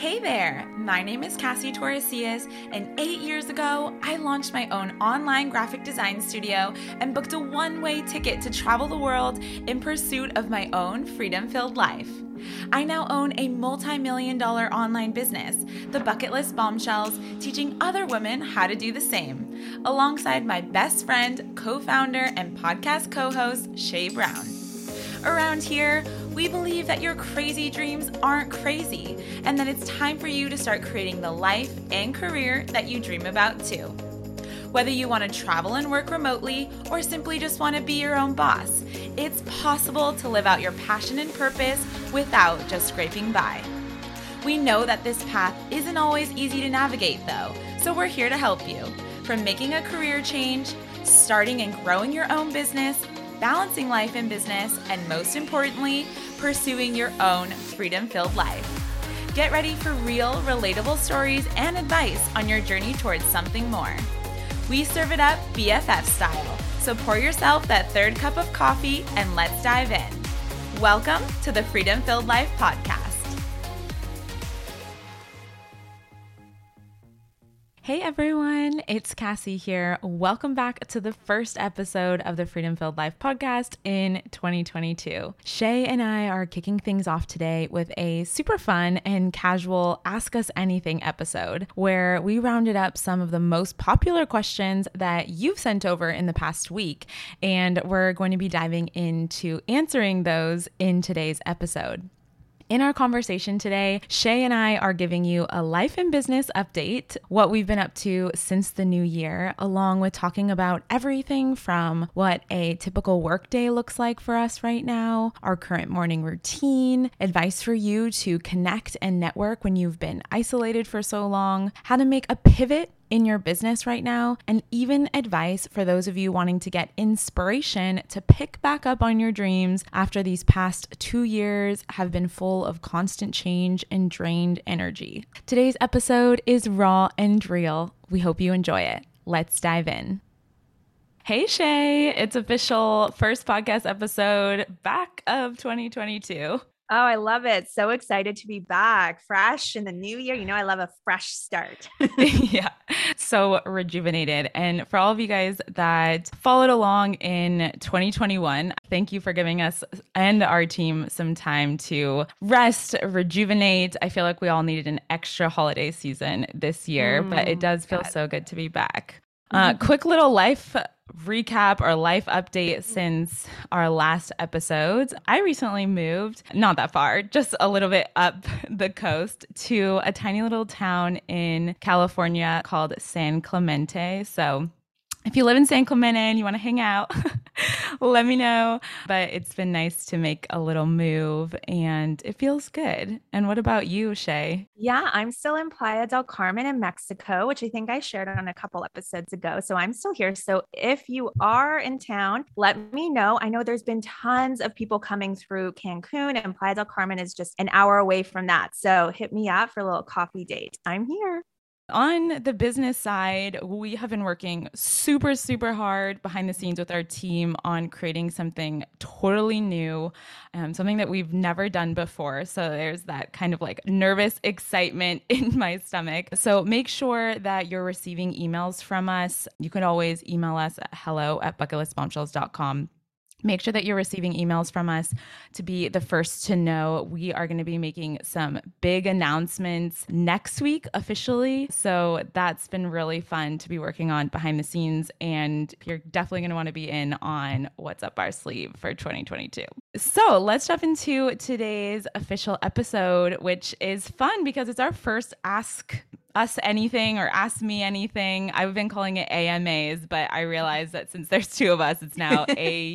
Hey there, my name is Cassie Torresias, and 8 years ago, I launched my own online graphic design studio and booked a one-way ticket to travel the world in pursuit of my own freedom-filled life. I now own a multi-million-dollar online business, The Bucket List Bombshells, teaching other women how to do the same, alongside my best friend, co-founder, and podcast co-host, Shay Brown. Around here, we believe that your crazy dreams aren't crazy, and that it's time for you to start creating the life and career that you dream about too. Whether you want to travel and work remotely, or simply just want to be your own boss, it's possible to live out your passion and purpose without just scraping by. We know that this path isn't always easy to navigate though, so we're here to help you. From making a career change, starting and growing your own business, balancing life and business, and most importantly, pursuing your own freedom-filled life. Get ready for real, relatable stories and advice on your journey towards something more. We serve it up BFF style, so pour yourself that third cup of coffee and let's dive in. Welcome to the Freedom-Filled Life Podcast. Hey everyone, it's Cassie here. Welcome back to the first episode of the Freedom Filled Life podcast in 2022. Shay and I are kicking things off today with a super fun and casual Ask Us Anything episode where we rounded up some of the most popular questions that you've sent over in the past week, and we're going to be diving into answering those in today's episode. In our conversation today, Shay and I are giving you a life and business update, what we've been up to since the new year, along with talking about everything from what a typical workday looks like for us right now, our current morning routine, advice for you to connect and network when you've been isolated for so long, how to make a pivot in your business right now, and even advice for those of you wanting to get inspiration to pick back up on your dreams after these past 2 years have been full of constant change and drained energy. Today's episode is raw and real. We hope you enjoy it. Let's dive in. Hey Shay, it's official first podcast episode back of 2022. Oh, I love it. So excited to be back, fresh in the new year. You know, I love a fresh start. Yeah, so rejuvenated. And for all of you guys that followed along in 2021, thank you for giving us and our team some time to rest, rejuvenate. I feel like we all needed an extra holiday season this year, but it does feel so good to be back. Quick little life recap or life update since our last episodes. I recently moved, not that far, just a little bit up the coast to a tiny little town in California called San Clemente. So if you live in San Clemente and you want to hang out, let me know. But it's been nice to make a little move and it feels good. And what about you, Shay? Yeah, I'm still in Playa del Carmen in Mexico, which I think I shared on a couple episodes ago. So I'm still here. So if you are in town, let me know. I know there's been tons of people coming through Cancun, and Playa del Carmen is just an hour away from that. So hit me up for a little coffee date. I'm here. On the business side, we have been working super, super hard behind the scenes with our team on creating something totally new, something that we've never done before. So there's that kind of like nervous excitement in my stomach. So make sure that you're receiving emails from us. You can always email us at hello@bucketlistbombshells.com. Make sure that you're receiving emails from us to be the first to know. We are going to be making some big announcements next week officially. So that's been really fun to be working on behind the scenes. And you're definitely going to want to be in on what's up our sleeve for 2022. So let's jump into today's official episode, which is fun because it's our first Ask Us Anything or Ask Me Anything. I've been calling it AMAs, but I realized that since there's two of us, it's now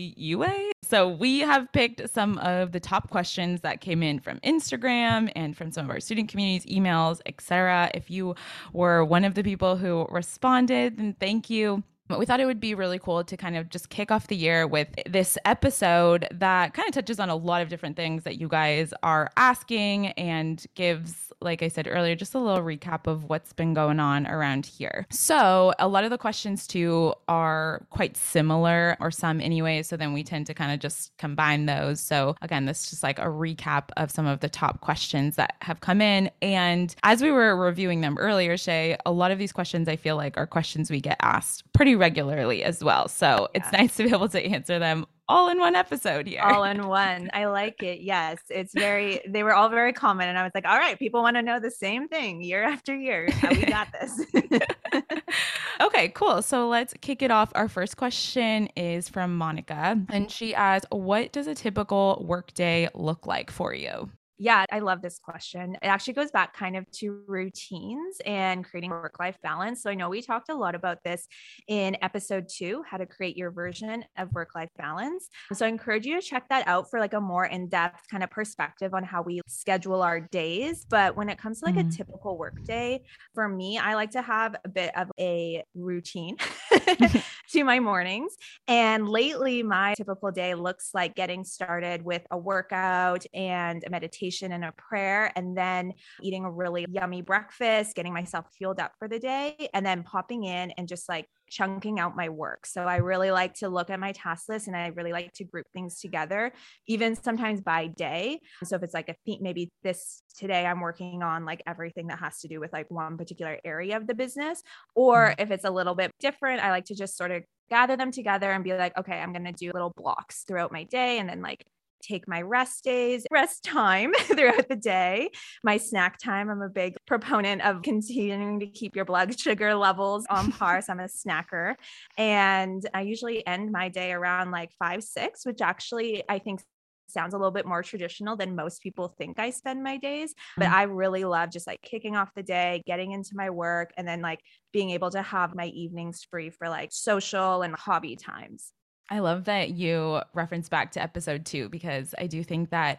AUA. So we have picked some of the top questions that came in from Instagram and from some of our student communities, emails, etc. If you were one of the people who responded, then thank you. We thought it would be really cool to kind of just kick off the year with this episode that kind of touches on a lot of different things that you guys are asking and gives, like I said earlier, just a little recap of what's been going on around here. So a lot of the questions too are quite similar, or some anyway. So then we tend to kind of just combine those. So again, this is just like a recap of some of the top questions that have come in. And as we were reviewing them earlier, Shay, a lot of these questions I feel like are questions we get asked pretty regularly as well. So it's nice to be able to answer them all in one episode here. All in one. I like it. Yes. They were all very common. And I was like, all right, people want to know the same thing year after year. We got this. Okay, cool. So let's kick it off. Our first question is from Monica. And she asks, what does a typical workday look like for you? Yeah, I love this question. It actually goes back kind of to routines and creating work-life balance. So I know we talked a lot about this in episode 2, how to create your version of work-life balance. So I encourage you to check that out for like a more in-depth kind of perspective on how we schedule our days. But when it comes to like a typical work day, for me, I like to have a bit of a routine to my mornings. And lately, my typical day looks like getting started with a workout and a meditation and a prayer, and then eating a really yummy breakfast, getting myself fueled up for the day, and then popping in and just like chunking out my work. So I really like to look at my task list, and I really like to group things together, even sometimes by day. So if it's like maybe today I'm working on like everything that has to do with like one particular area of the business, or if it's a little bit different, I like to just sort of gather them together and be like, okay, I'm going to do little blocks throughout my day, and then like take my rest time throughout the day, my snack time. I'm a big proponent of continuing to keep your blood sugar levels on par. So I'm a snacker. And I usually end my day around like 5, 6, which actually I think sounds a little bit more traditional than most people think I spend my days. But I really love just like kicking off the day, getting into my work, and then like being able to have my evenings free for like social and hobby times. I love that you reference back to episode 2, because I do think that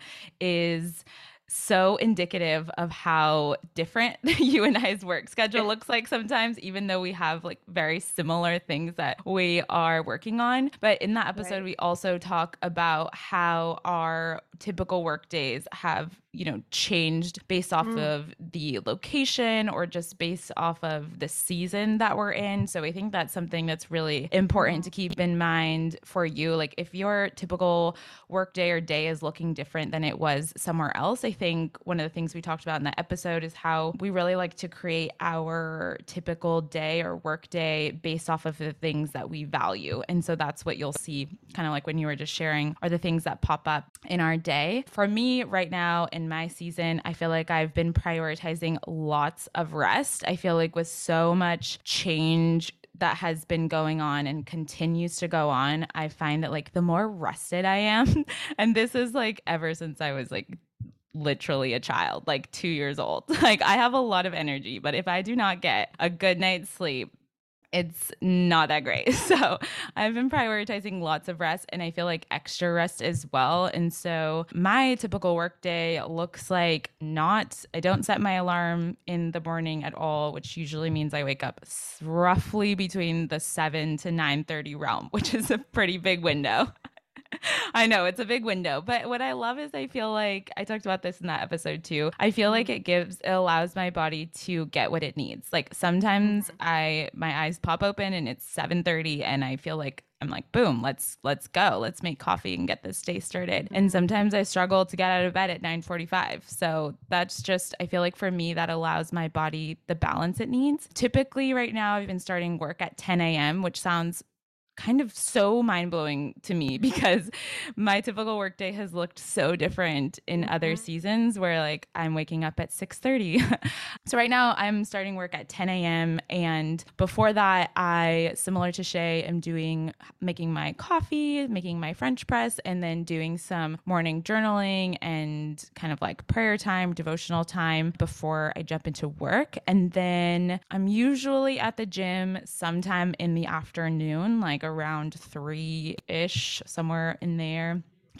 is so indicative of how different you and I's work schedule looks like sometimes, even though we have like very similar things that we are working on. But in that episode, we also talk about how our typical work days have, changed based off of the location or just based off of the season that we're in. So I think that's something that's really important to keep in mind for you. Like if your typical work day or day is looking different than it was somewhere else, I think one of the things we talked about in that episode is how we really like to create our typical day or work day based off of the things that we value. And so that's what you'll see, kind of like when you were just sharing, are the things that pop up in our day. For me right now in my season, I feel like I've been prioritizing lots of rest. I feel like with so much change that has been going on and continues to go on, I find that like the more rested I am, and this is like ever since I was like literally a child, like 2 years old. Like I have a lot of energy, but if I do not get a good night's sleep, it's not that great. So I've been prioritizing lots of rest, and I feel like extra rest as well. And so my typical work day looks like I don't set my alarm in the morning at all, which usually means I wake up roughly between the 7 to 9:30 realm, which is a pretty big window. I know it's a big window, but what I love is I feel like I talked about this in that episode too. I feel like it allows my body to get what it needs. Like sometimes my eyes pop open and it's 7:30 and I feel like I'm like, boom, let's go. Let's make coffee and get this day started. And sometimes I struggle to get out of bed at 9:45. So that's just, I feel like for me, that allows my body the balance it needs. Typically right now I've been starting work at 10 a.m., which sounds kind of so mind-blowing to me because my typical workday has looked so different in other seasons where like I'm waking up at 6:30. So right now I'm starting work at 10 a.m. and before that I, similar to Shay, am making my coffee, making my French press, and then doing some morning journaling and kind of like prayer time, devotional time before I jump into work. And then I'm usually at the gym sometime in the afternoon, like around 3-ish, somewhere in there,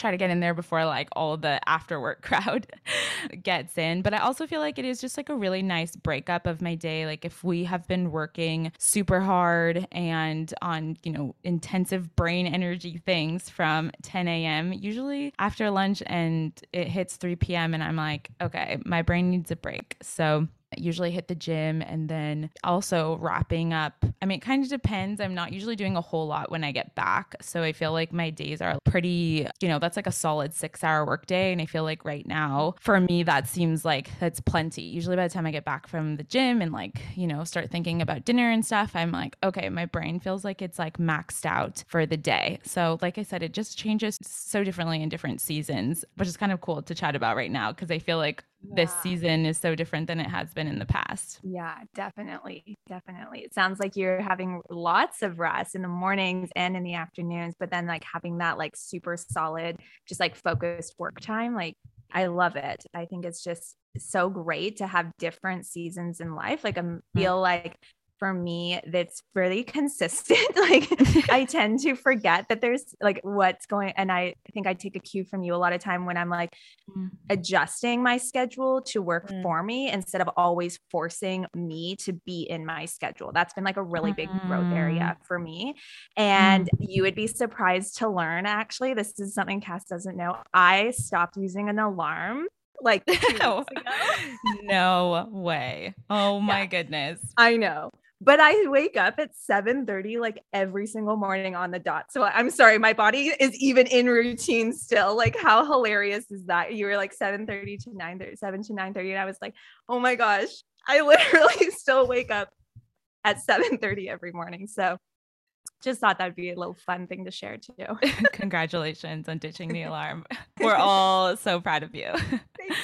try to get in there before like all the after work crowd gets in. But I also feel like it is just like a really nice breakup of my day. Like if we have been working super hard and on, intensive brain energy things from 10 a.m., usually after lunch, and it hits 3 p.m. and I'm like, okay, my brain needs a break. So I usually hit the gym and then also wrapping up. I mean, it kind of depends. I'm not usually doing a whole lot when I get back. So I feel like my days are pretty, that's like a solid 6-hour workday. And I feel like right now for me, that seems like that's plenty. Usually by the time I get back from the gym and like, start thinking about dinner and stuff, I'm like, okay, my brain feels like it's like maxed out for the day. So like I said, it just changes so differently in different seasons, which is kind of cool to chat about right now because I feel like this season is so different than it has been in the past. Yeah, definitely. Definitely. It sounds like you're having lots of rest in the mornings and in the afternoons, but then like having that like super solid, just like focused work time. Like I love it. I think it's just so great to have different seasons in life. Like I feel like for me, that's really consistent. Like I tend to forget that there's like what's going, and I think I take a cue from you a lot of time when I'm like adjusting my schedule to work for me instead of always forcing me to be in my schedule. That's been like a really big growth area for me. And you would be surprised to learn, actually, this is something Cass doesn't know. I stopped using an alarm like 2 weeks ago. No way. Oh my goodness. I know. But I wake up at 7:30 like every single morning on the dot. So I'm sorry, my body is even in routine still. Like how hilarious is that? You were like 7:30 to 9:30, 7 to 9:30. And I was like, oh my gosh, I literally still wake up at 7:30 every morning. So just thought that'd be a little fun thing to share too. Congratulations on ditching the alarm. We're all so proud of you. Thank you.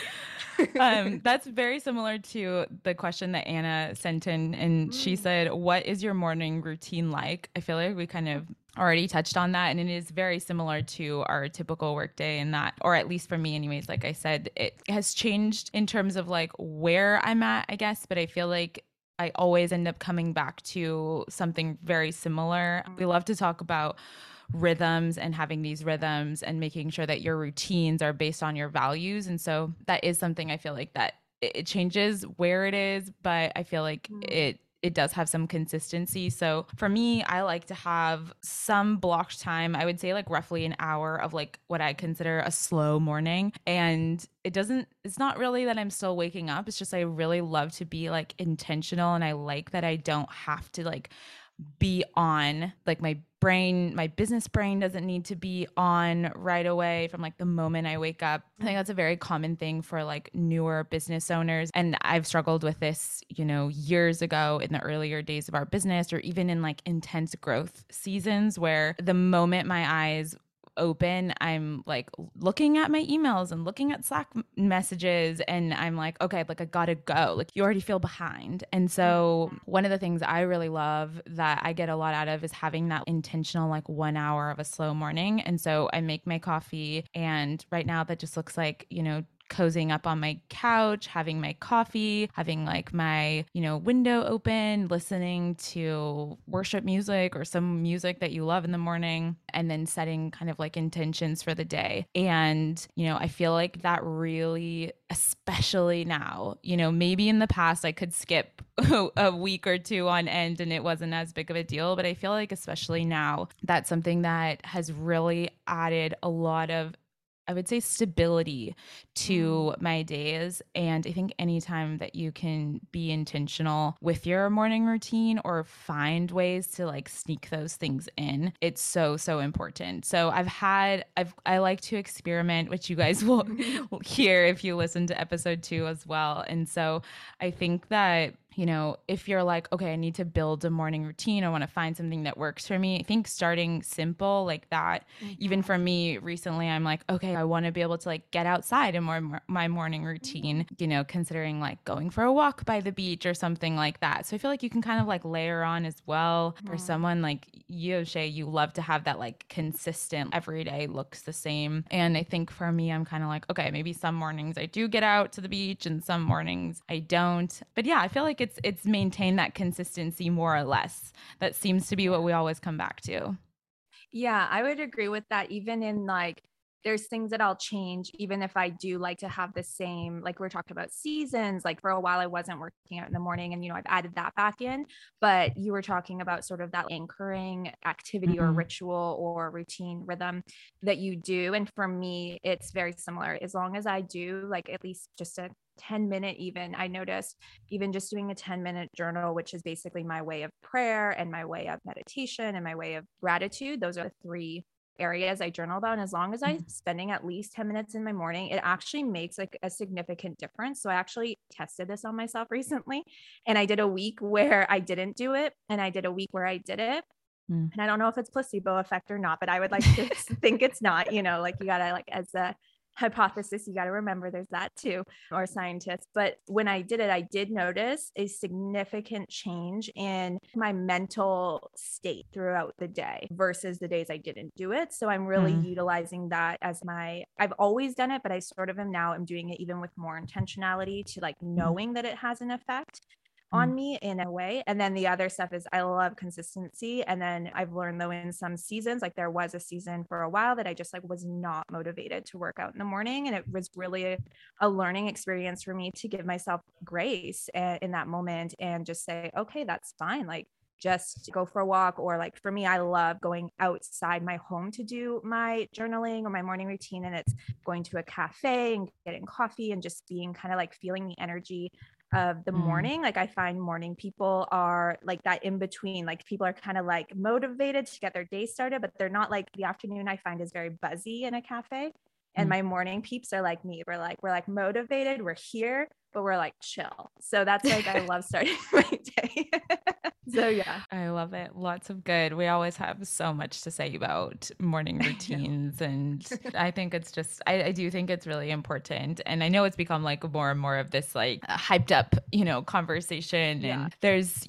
That's very similar to the question that Anna sent in, and she said, what is your morning routine like? I feel like we kind of already touched on that, and it is very similar to our typical workday in that, or at least for me anyways, like I said, it has changed in terms of like where I'm at, I guess, but I feel like I always end up coming back to something very similar. We love to talk about rhythms and having these rhythms and making sure that your routines are based on your values. And so that is something I feel like that it changes where it is, but I feel like it does have some consistency. So for me, I like to have some blocked time. I would say like roughly an hour of like what I consider a slow morning. And it's not really that I'm still waking up. It's just I really love to be like intentional. And I like that I don't have to like be on, like my business brain doesn't need to be on right away from like the moment I wake up. I think that's a very common thing for like newer business owners. And I've struggled with this, years ago in the earlier days of our business, or even in like intense growth seasons where the moment my eyes open, I'm like looking at my emails and looking at Slack messages, and I'm like, okay, like I gotta go. Like you already feel behind. And so one of the things I really love that I get a lot out of is having that intentional like 1 hour of a slow morning. And so I make my coffee, and right now that just looks like, cozying up on my couch, having my coffee, having like my, window open, listening to worship music or some music that you love in the morning, and then setting kind of like intentions for the day. And, I feel like that really, especially now, maybe in the past I could skip a week or two on end and it wasn't as big of a deal, but I feel like especially now, that's something that has really added a lot of, I would say, stability to my days. And I think anytime that you can be intentional with your morning routine or find ways to like sneak those things in, it's so, so important. So I like to experiment, which you guys will hear if you listen to episode 2 as well. And so I think that, if you're like, okay, I need to build a morning routine, I want to find something that works for me. I think starting simple like that, even for me recently, I'm like, okay, I want to be able to like get outside in my morning routine, considering like going for a walk by the beach or something like that. So I feel like you can kind of like layer on as well. For someone like you, Shay, you love to have that like consistent every day looks the same. And I think for me, I'm kind of like, okay, maybe some mornings I do get out to the beach and some mornings I don't. But yeah, I feel like it's maintained that consistency more or less. That seems to be what we always come back to. Yeah, I would agree with that. Even in like there's things that I'll change, even if I do like to have the same, like we're talking about seasons. Like for a while, I wasn't working out in the morning and, I've added that back in. But you were talking about sort of that anchoring activity or ritual or routine rhythm that you do. And for me, it's very similar. As long as I do like at least just a 10-minute, even I noticed even just doing a 10-minute journal, which is basically my way of prayer and my way of meditation and my way of gratitude. Those are the three areas I journal about. And as long as I'm spending at least 10 minutes in my morning, it actually makes like a significant difference. So I actually tested this on myself recently, and I did a week where I didn't do it, and I did a week where I did it. And I don't know if it's placebo effect or not, but I would like to think it's not, like you gotta, like, as a hypothesis, you got to remember there's that too, or scientists. But when I did it, I did notice a significant change in my mental state throughout the day versus the days I didn't do it. So I'm really utilizing that as I've always done it, but I sort of am now, I'm doing it even with more intentionality to like knowing that it has an effect on me in a way. And then the other stuff is I love consistency. And then I've learned though in some seasons, like there was a season for a while that I just like was not motivated to work out in the morning. And it was really a learning experience for me to give myself grace in that moment and just say, okay, that's fine. Like just go for a walk. Or like for me, I love going outside my home to do my journaling or my morning routine. And it's going to a cafe and getting coffee and just being kind of like feeling the energy of the morning. Like I find morning people are like that in between, like people are kind of like motivated to get their day started, but they're not. Like the afternoon I find is very buzzy in a cafe, and my morning peeps are like me. We're like motivated, we're here, but we're like chill. So that's like I love starting my day. So yeah, I love it. Lots of good. We always have so much to say about morning routines. And I think it's just, I do think it's really important. And I know it's become like more and more of this like hyped up, conversation. Yeah. And there's,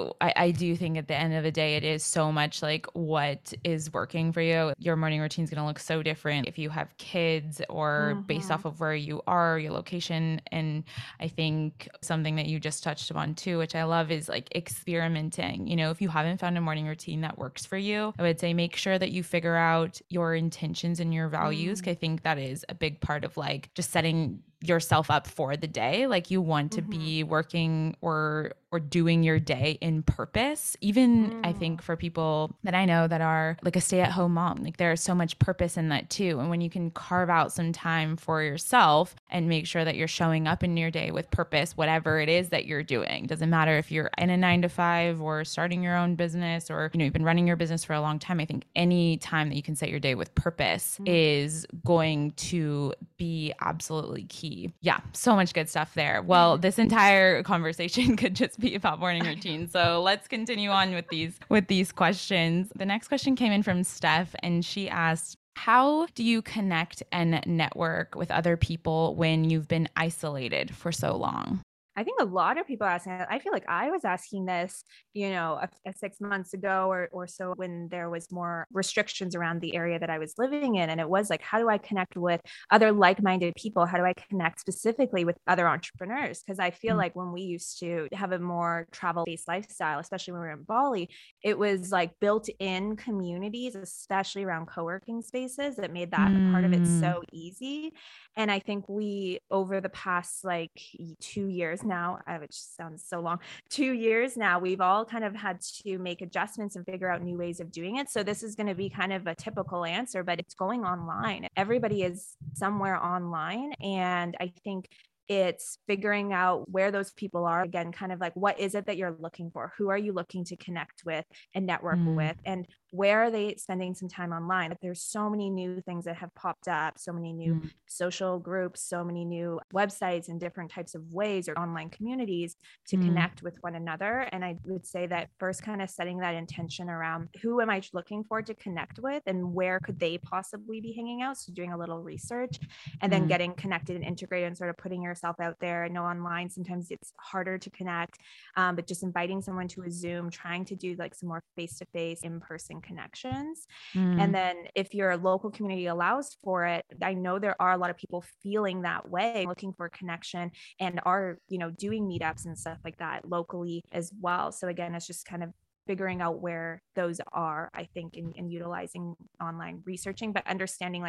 I do think at the end of the day, it is so much like what is working for you. Your morning routine is going to look so different if you have kids or based off of where you are, your location. And I think something that you just touched upon too, which I love, is like experimenting. If you haven't found a morning routine that works for you, I would say make sure that you figure out your intentions and your values. I think that is a big part of like just setting yourself up for the day. Like you want to be working or doing your day in purpose. Even I think for people that I know that are like a stay-at-home mom, like there's so much purpose in that too. And when you can carve out some time for yourself and make sure that you're showing up in your day with purpose, whatever it is that you're doing, doesn't matter if you're in a 9 to 5 or starting your own business or you've been running your business for a long time. I think any time that you can set your day with purpose is going to be absolutely key. Yeah, so much good stuff there. Well, this entire conversation could just be about morning routine. So let's continue on with these questions. The next question came in from Steph, and she asked, how do you connect and network with other people when you've been isolated for so long? I think a lot of people are asking that. I feel like I was asking this, a 6 months ago or so, when there was more restrictions around the area that I was living in. And it was like, how do I connect with other like-minded people? How do I connect specifically with other entrepreneurs? Because I feel like when we used to have a more travel-based lifestyle, especially when we were in Bali, it was like built-in communities, especially around co-working spaces, that made that part of it so easy. And I think we, over the past like 2 years now, which sounds so long, 2 years now, we've all kind of had to make adjustments and figure out new ways of doing it. So this is going to be kind of a typical answer, but it's going online. Everybody is somewhere online. And I think it's figuring out where those people are. Again, kind of like, what is it that you're looking for? Who are you looking to connect with and network with? And where are they spending some time online? There's so many new things that have popped up, so many new social groups, so many new websites and different types of ways or online communities to connect with one another. And I would say that first, kind of setting that intention around who am I looking for to connect with and where could they possibly be hanging out? So doing a little research and then getting connected and integrated and sort of putting yourself out there. I know online sometimes it's harder to connect, but just inviting someone to a Zoom, trying to do like some more face-to-face, in-person connections. And then if your local community allows for it, I know there are a lot of people feeling that way, looking for connection and are, doing meetups and stuff like that locally as well. So again, it's just kind of figuring out where those are, I think, in utilizing online researching, but understanding like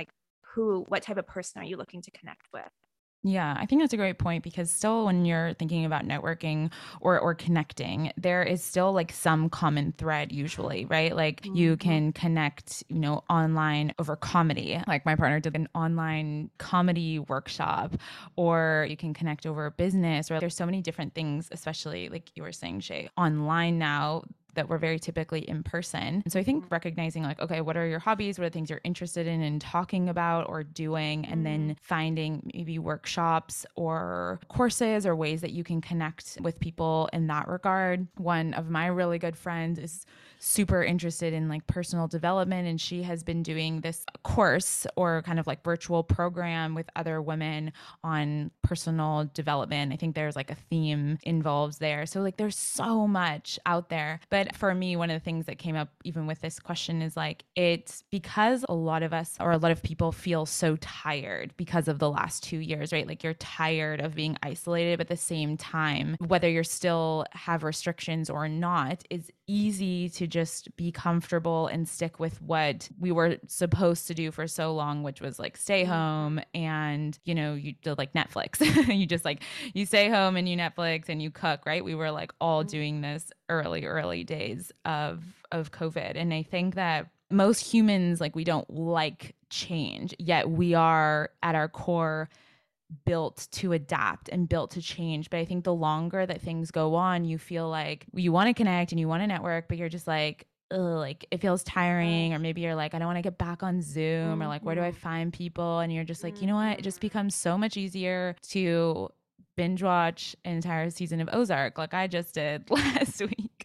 what type of person are you looking to connect with? Yeah, I think that's a great point because still when you're thinking about networking or connecting, there is still like some common thread usually, right? Like you can connect, online over comedy. Like my partner did an online comedy workshop, or you can connect over business, or there's so many different things, especially like you were saying, Shay, online now that we're very typically in person. And so I think recognizing like, okay, what are your hobbies? What are the things you're interested in talking about or doing? And then finding maybe workshops or courses or ways that you can connect with people in that regard. One of my really good friends is super interested in like personal development, and she has been doing this course or kind of like virtual program with other women on personal development. I think there's like a theme involved there. So like there's so much out there. But for me, one of the things that came up even with this question is like, it's because a lot of us or a lot of people feel so tired because of the last 2 years, right? Like you're tired of being isolated, but at the same time, whether you're still have restrictions or not, is easy to just be comfortable and stick with what we were supposed to do for so long, which was like stay home and, you do like Netflix. You just like, you stay home and you Netflix and you cook, right? We were like all doing this early days of COVID. And I think that most humans, like we don't like change, yet we are at our core built to adapt and built to change. But I think the longer that things go on, you feel like you want to connect and you want to network, but you're just like, ugh, like it feels tiring. Or maybe you're like, I don't want to get back on Zoom, or like, where do I find people? And you're just like, you know what? It just becomes so much easier to binge watch an entire season of Ozark like I just did last week.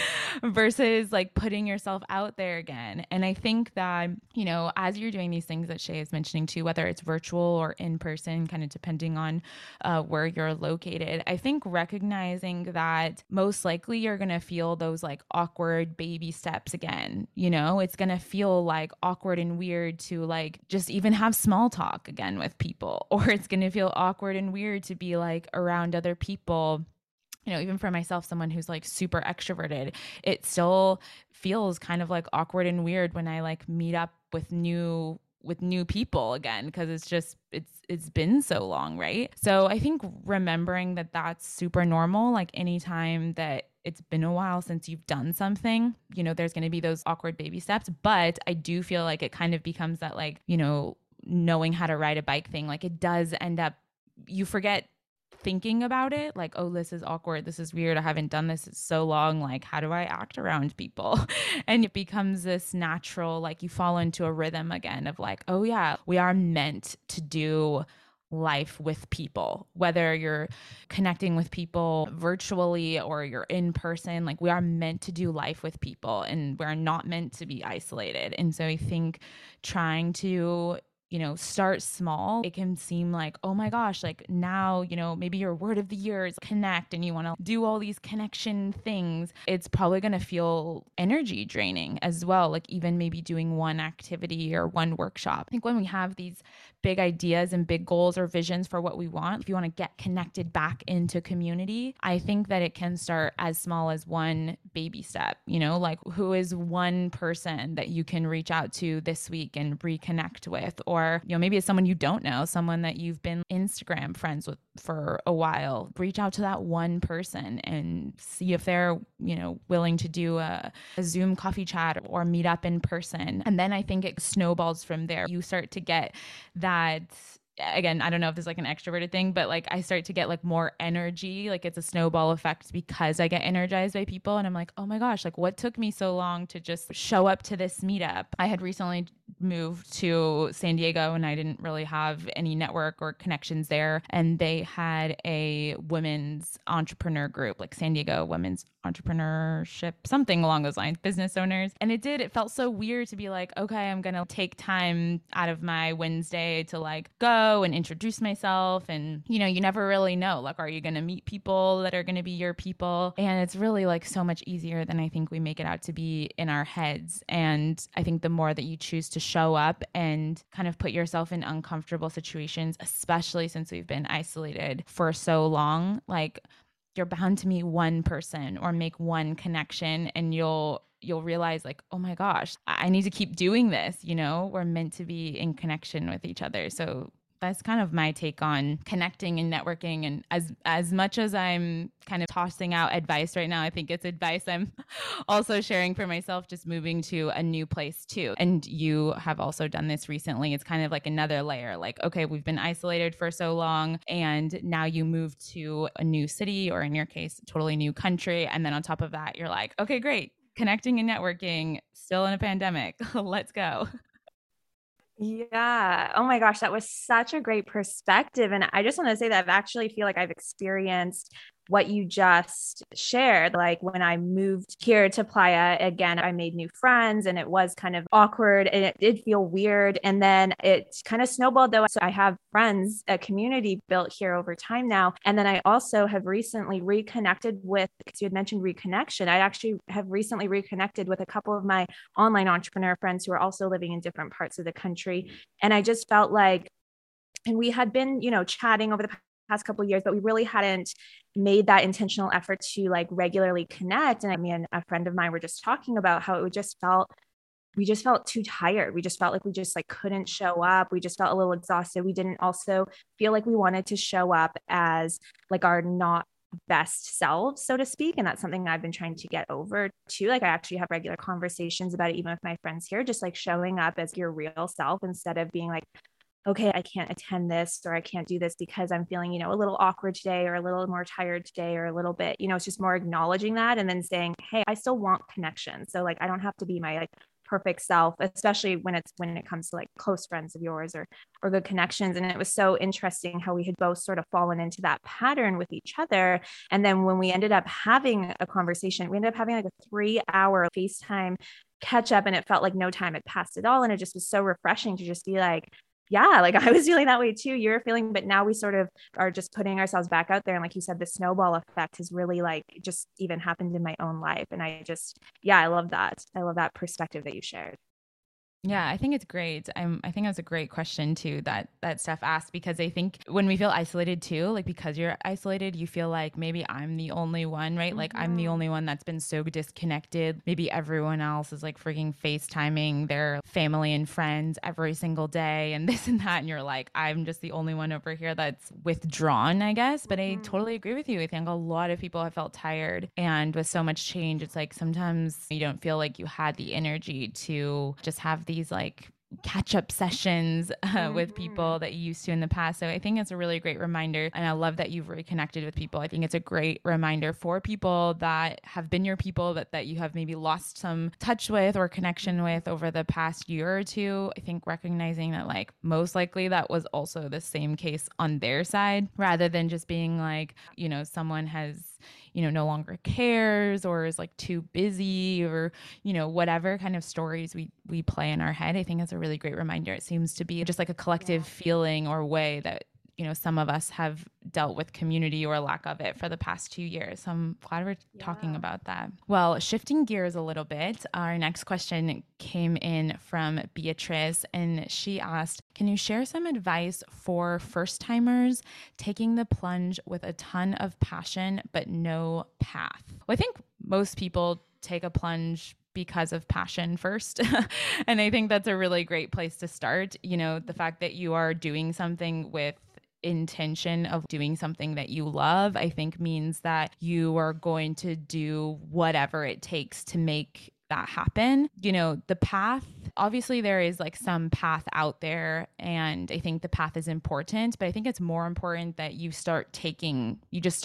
Versus like putting yourself out there again. And I think that, as you're doing these things that Shay is mentioning too, whether it's virtual or in person, kind of depending on where you're located, I think recognizing that most likely you're going to feel those like awkward baby steps again. It's going to feel like awkward and weird to like just even have small talk again with people, or it's going to feel awkward and weird to be like around other people. Even for myself, someone who's like super extroverted, it still feels kind of like awkward and weird when I like meet up with new people again, because it's been so long, right? So I think remembering that that's super normal, like anytime that it's been a while since you've done something, there's going to be those awkward baby steps. But I do feel like it kind of becomes that like, knowing how to ride a bike thing. Like it does end up, you forget thinking about it like, oh, this is awkward, this is weird, I haven't done this in so long, like how do I act around people? And it becomes this natural, like you fall into a rhythm again of like, oh yeah, we are meant to do life with people, whether you're connecting with people virtually or you're in person. Like we are meant to do life with people, and we're not meant to be isolated. And so I think trying to start small. It can seem like, oh my gosh, like now, maybe your word of the year is connect and you want to do all these connection things. It's probably going to feel energy draining as well. Like even maybe doing one activity or one workshop. I think when we have these big ideas and big goals or visions for what we want, if you want to get connected back into community, I think that it can start as small as one baby step, like who is one person that you can reach out to this week and reconnect with, or, maybe it's someone you don't know, someone that you've been Instagram friends with for a while. Reach out to that one person and see if they're, willing to do a Zoom coffee chat or meet up in person. And then I think it snowballs from there. You start to get that, again, I don't know if this is like an extroverted thing, but like I start to get like more energy, like it's a snowball effect because I get energized by people. And I'm like, oh my gosh, like what took me so long to just show up to this meetup? I had recently moved to San Diego and I didn't really have any network or connections there. And they had a women's entrepreneur group, like San Diego Women's Entrepreneurship, something along those lines, business owners. And it felt so weird to be like, okay, I'm going to take time out of my Wednesday to like go and introduce myself. And, you never really know, like, are you going to meet people that are going to be your people? And it's really like so much easier than I think we make it out to be in our heads. And I think the more that you choose to show up and kind of put yourself in uncomfortable situations, especially since we've been isolated for so long, like you're bound to meet one person or make one connection and you'll you'll realize like, oh my gosh, I need to keep doing this. We're meant to be in connection with each other. So that's kind of my take on connecting and networking. And as much as I'm kind of tossing out advice right now, I think it's advice I'm also sharing for myself, just moving to a new place too. And you have also done this recently. It's kind of like another layer, like, okay, we've been isolated for so long, and now you move to a new city, or in your case, a totally new country. And then on top of that, you're like, okay, great. Connecting and networking, still in a pandemic. Let's go. Yeah. Oh my gosh, that was such a great perspective. And I just want to say that I've actually feel like I've experienced what you just shared. Like when I moved here to Playa, again, I made new friends and it was kind of awkward and it did feel weird. And then it kind of snowballed though. So I have friends, a community built here over time now. And then I also have recently reconnected with, because you had mentioned reconnection, I actually have recently reconnected with a couple of my online entrepreneur friends who are also living in different parts of the country. And I just felt like, and we had been, chatting over the past couple of years, but we really hadn't made that intentional effort to like regularly connect. And me and a friend of mine were just talking about how we just felt too tired. We just felt like we just like couldn't show up. We just felt a little exhausted. We didn't also feel like we wanted to show up as like our not best selves, so to speak. And that's something I've been trying to get over too. Like I actually have regular conversations about it, even with my friends here, just like showing up as your real self instead of being like, okay, I can't attend this or I can't do this because I'm feeling, a little awkward today or a little more tired today or a little bit, it's just more acknowledging that and then saying, hey, I still want connection. So like, I don't have to be my like perfect self, especially when it comes to like close friends of yours or good connections. And it was so interesting how we had both sort of fallen into that pattern with each other. And then when we ended up having a conversation, we ended up having like a 3-hour FaceTime catch up and it felt like no time had passed at all. And it just was so refreshing to just be like, yeah, like I was feeling that way too. You're feeling, but now we sort of are just putting ourselves back out there. And like you said, the snowball effect has really like just even happened in my own life. And I love that. I love that perspective that you shared. Yeah, I think it's great. I think that's a great question too, that Steph asked, because I think when we feel isolated too, like because you're isolated, you feel like maybe I'm the only one, right? Like I'm the only one that's been so disconnected. Maybe everyone else is like freaking FaceTiming their family and friends every single day and this and that. And you're like, I'm just the only one over here that's withdrawn, I guess. But I totally agree with you. I think a lot of people have felt tired, and with so much change, it's like sometimes you don't feel like you had the energy to just have these like catch-up sessions with people that you used to in the past. So I think it's a really great reminder, and I love that you've reconnected with people. I think it's a great reminder for people that have been your people that you have maybe lost some touch with or connection with over the past year or two. I think recognizing that like most likely that was also the same case on their side, rather than just being like, someone has no longer cares or is like too busy or, whatever kind of stories we play in our head. I think it's a really great reminder. It seems to be just like a collective feeling or way that, some of us have dealt with community or lack of it for the past 2 years. So I'm glad we're talking about that. Well, shifting gears a little bit, our next question came in from Beatrice, and she asked, can you share some advice for first timers taking the plunge with a ton of passion, but no path? Well, I think most people take a plunge because of passion first. And I think that's a really great place to start. The fact that you are doing something with intention of doing something that you love, I think means that you are going to do whatever it takes to make that happen. The path, obviously there is like some path out there, and I think the path is important, but I think it's more important that you just start taking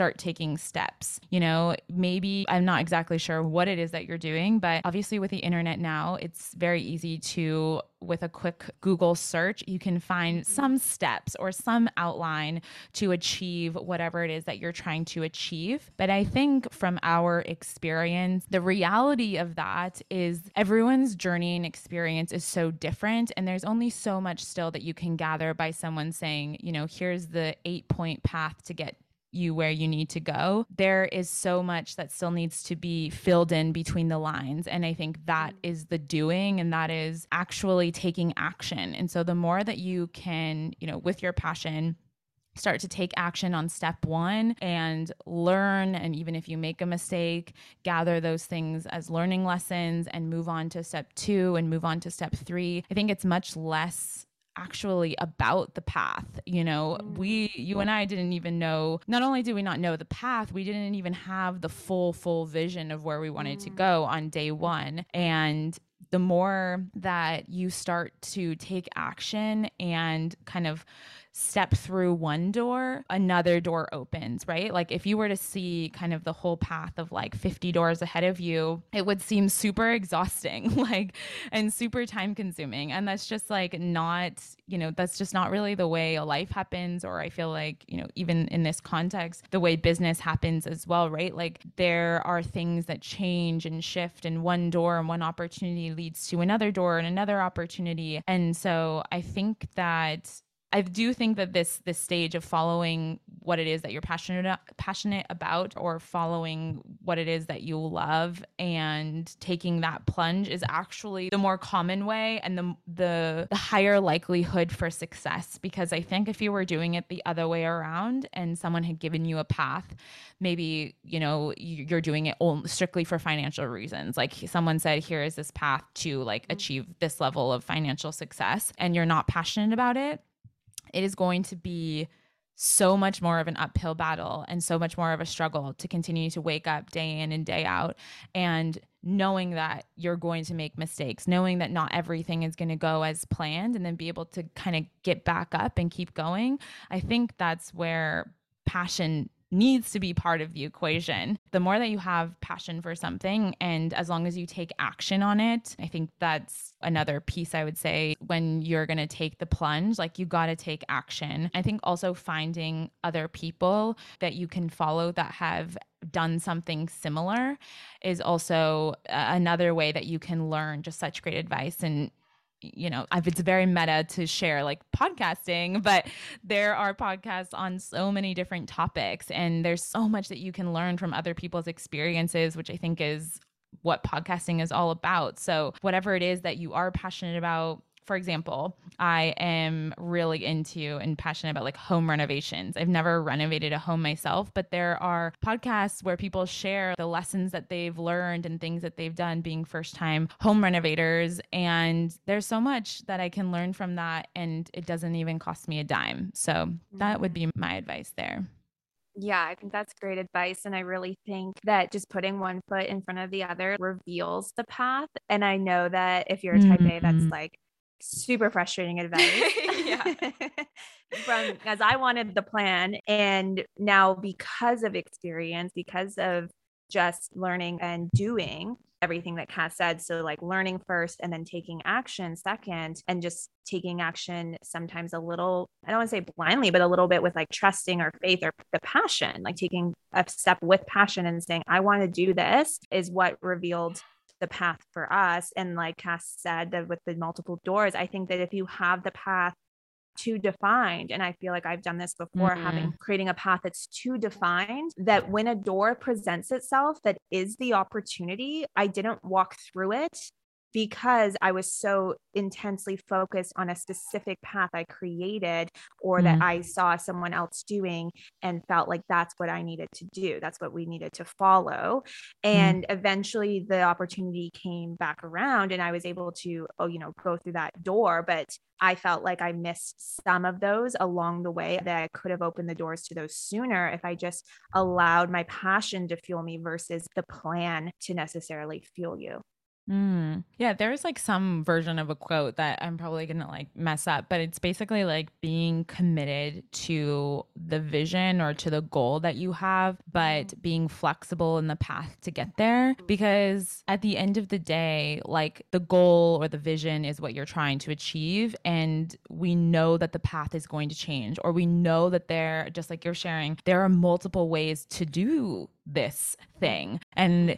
steps. Maybe I'm not exactly sure what it is that you're doing, but obviously with the internet now, it's very easy to, with a quick Google search, you can find some steps or some outline to achieve whatever it is that you're trying to achieve. But I think from our experience, the reality of that is everyone's journey and experience is so different. And there's only so much still that you can gather by someone saying, here's the 8-point path to get you where you need to go. There is so much that still needs to be filled in between the lines. And I think that is the doing, and that is actually taking action. And so the more that you can, with your passion, start to take action on step one and learn. And even if you make a mistake, gather those things as learning lessons and move on to step two and move on to step three. I think it's much less actually about the path. You and I didn't even know, not only did we not know the path, we didn't even have the full vision of where we wanted to go on day one. And the more that you start to take action and kind of step through one door, another door opens, right? Like if you were to see kind of the whole path of like 50 doors ahead of you, it would seem super exhausting, and super time consuming. And that's just like that's just not really the way a life happens. Or I feel like, even in this context, the way business happens as well, right? Like there are things that change and shift, and one door and one opportunity leads to another door and another opportunity. And so I do think that this stage of following what it is that you're passionate about, or following what it is that you love and taking that plunge, is actually the more common way and the higher likelihood for success. Because I think if you were doing it the other way around and someone had given you a path, maybe, you're doing it strictly for financial reasons. Like someone said, here is this path to like achieve this level of financial success, and you're not passionate about it, it is going to be so much more of an uphill battle and so much more of a struggle to continue to wake up day in and day out, and knowing that you're going to make mistakes, knowing that not everything is going to go as planned, and then be able to kind of get back up and keep going. I think that's where passion needs to be part of the equation. The more that you have passion for something, and as long as you take action on it, I think that's another piece I would say when you're going to take the plunge, like you got to take action. I think also finding other people that you can follow that have done something similar is also another way that you can learn just such great advice. And it's very meta to share like podcasting, but there are podcasts on so many different topics, and there's so much that you can learn from other people's experiences, which I think is what podcasting is all about. So whatever it is that you are passionate about, for example, I am really into and passionate about like home renovations. I've never renovated a home myself, but there are podcasts where people share the lessons that they've learned and things that they've done being first-time home renovators. And there's so much that I can learn from that, and it doesn't even cost me a dime. So that would be my advice there. Yeah, I think that's great advice. And I really think that just putting one foot in front of the other reveals the path. And I know that if you're a type A, that's like super frustrating advice. As I wanted the plan, and now because of experience, because of just learning and doing everything that Cass said, so like learning first and then taking action second, and just taking action sometimes a little, I don't want to say blindly, but a little bit with like trusting or faith or the passion, like taking a step with passion and saying, I want to do this, is what revealed the path for us. And like Cass said, that with the multiple doors, I think that if you have the path too defined, and I feel like I've done this before, creating a path that's too defined, that when a door presents itself that is the opportunity, I didn't walk through it because I was so intensely focused on a specific path I created, or that I saw someone else doing and felt like that's what I needed to do. That's what we needed to follow. And eventually the opportunity came back around, and I was able to, go through that door. But I felt like I missed some of those along the way, that I could have opened the doors to those sooner if I just allowed my passion to fuel me versus the plan to necessarily fuel you. Yeah, there's like some version of a quote that I'm probably gonna like mess up, but it's basically like being committed to the vision or to the goal that you have, but being flexible in the path to get there. Because at the end of the day, like the goal or the vision is what you're trying to achieve. And we know that the path is going to change, or we know that just like you're sharing, there are multiple ways to do this thing. And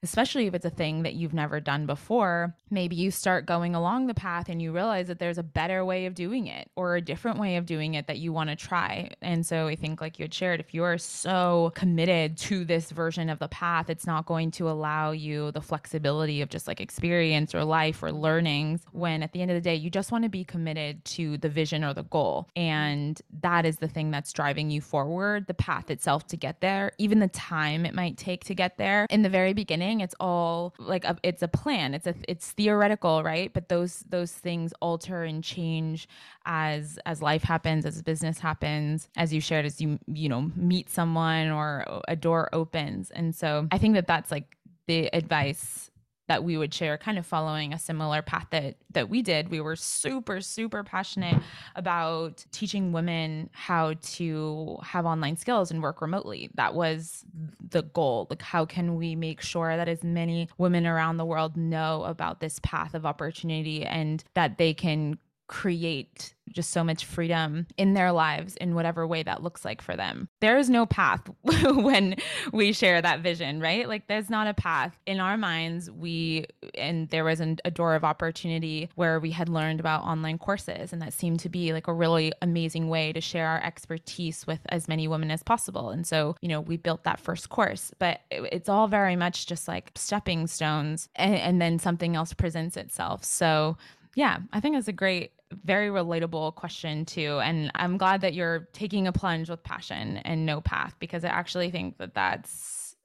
especially if it's a thing that you've never done before, maybe you start going along the path and you realize that there's a better way of doing it or a different way of doing it that you want to try. And so I think, like you had shared, if you're so committed to this version of the path, it's not going to allow you the flexibility of just like experience or life or learnings, when at the end of the day, you just want to be committed to the vision or the goal. And that is the thing that's driving you forward, the path itself to get there, even the time it might take to get there. In the very beginning, it's all like it's a plan. It's theoretical, right? But those things alter and change as life happens, as business happens, as you shared, as you meet someone or a door opens. And so I think that that's like the advice that we would share, kind of following a similar path that we did. We were super, super passionate about teaching women how to have online skills and work remotely. That was the goal. Like, how can we make sure that as many women around the world know about this path of opportunity and that they can create just so much freedom in their lives in whatever way that looks like for them. There is no path when we share that vision, right? Like, there's not a path in our minds. And there was a door of opportunity where we had learned about online courses, and that seemed to be like a really amazing way to share our expertise with as many women as possible. And so, we built that first course, but it's all very much just like stepping stones, and then something else presents itself. So yeah, I think it's a great, very relatable question too. And I'm glad that you're taking a plunge with passion and no path, because I actually think that's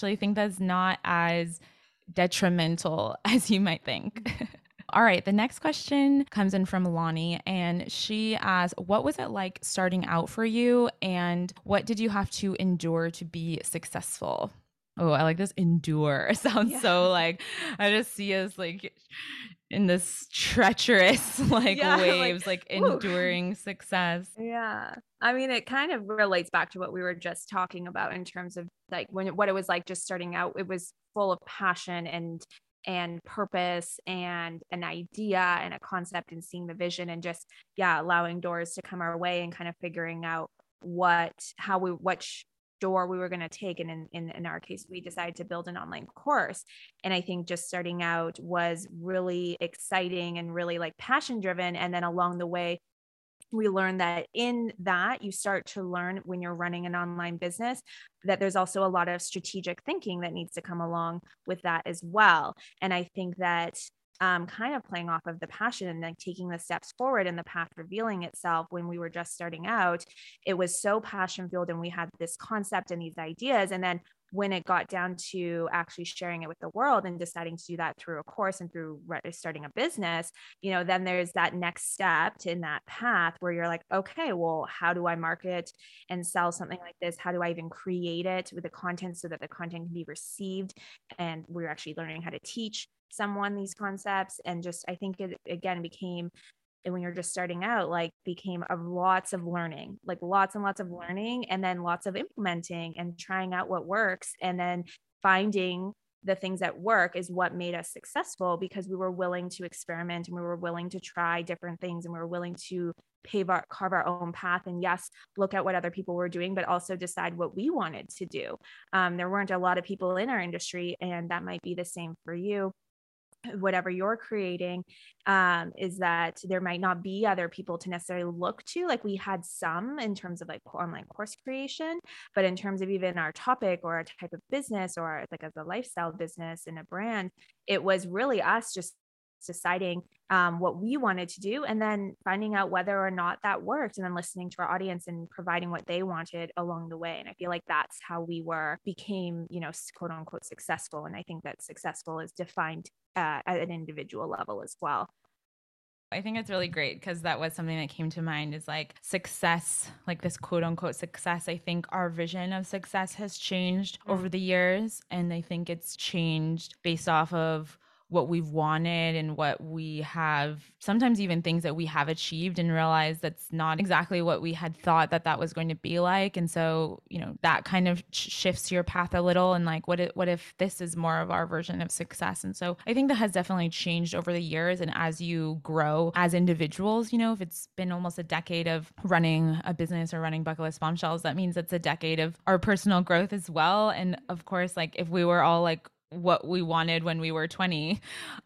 not as detrimental as you might think. All right, the next question comes in from Lonnie, and she asks, what was it like starting out for you, and what did you have to endure to be successful? Oh, I like this, endure. It sounds so like, I just see us like in this treacherous waves, like enduring success. Yeah. I mean, it kind of relates back to what we were just talking about in terms of like what it was like just starting out. It was full of passion and purpose and an idea and a concept and seeing the vision and just, allowing doors to come our way and kind of figuring out what door we were going to take. And in our case, we decided to build an online course. And I think just starting out was really exciting and really like passion driven. And then along the way, we learned that in that you start to learn when you're running an online business that there's also a lot of strategic thinking that needs to come along with that as well. And I think that kind of playing off of the passion and like taking the steps forward and the path revealing itself when we were just starting out, it was so passion filled and we had this concept and these ideas. And then when it got down to actually sharing it with the world and deciding to do that through a course and through starting a business, then there's that next step in that path where you're like, okay, well, how do I market and sell something like this? How do I even create it with the content so that the content can be received? And we're actually learning how to teach someone these concepts. And just, I think it again became, and when you're just starting out, like became lots and lots of learning, and then lots of implementing and trying out what works, and then finding the things that work is what made us successful, because we were willing to experiment and we were willing to try different things and we were willing to carve our own path, and yes, look at what other people were doing, but also decide what we wanted to do. There weren't a lot of people in our industry, and that might be the same for you. Whatever you're creating, is that there might not be other people to necessarily look to. Like we had some in terms of like online course creation, but in terms of even our topic or our type of business or like as a lifestyle business and a brand, it was really us just deciding what we wanted to do and then finding out whether or not that worked, and then listening to our audience and providing what they wanted along the way. And I feel like that's how we became, quote unquote successful. And I think that successful is defined at an individual level as well. I think it's really great because that was something that came to mind, is like success, like this quote unquote success. I think our vision of success has changed over the years. And I think it's changed based off of what we've wanted and what we have, sometimes even things that we have achieved and realize that's not exactly what we had thought that was going to be like. And so, that kind of shifts your path a little, and like, what if this is more of our version of success? And so I think that has definitely changed over the years. And as you grow as individuals, if it's been almost a decade of running a business or running Bucket List Bombshells, that means it's a decade of our personal growth as well. And of course, like if we were all like what we wanted when we were 20,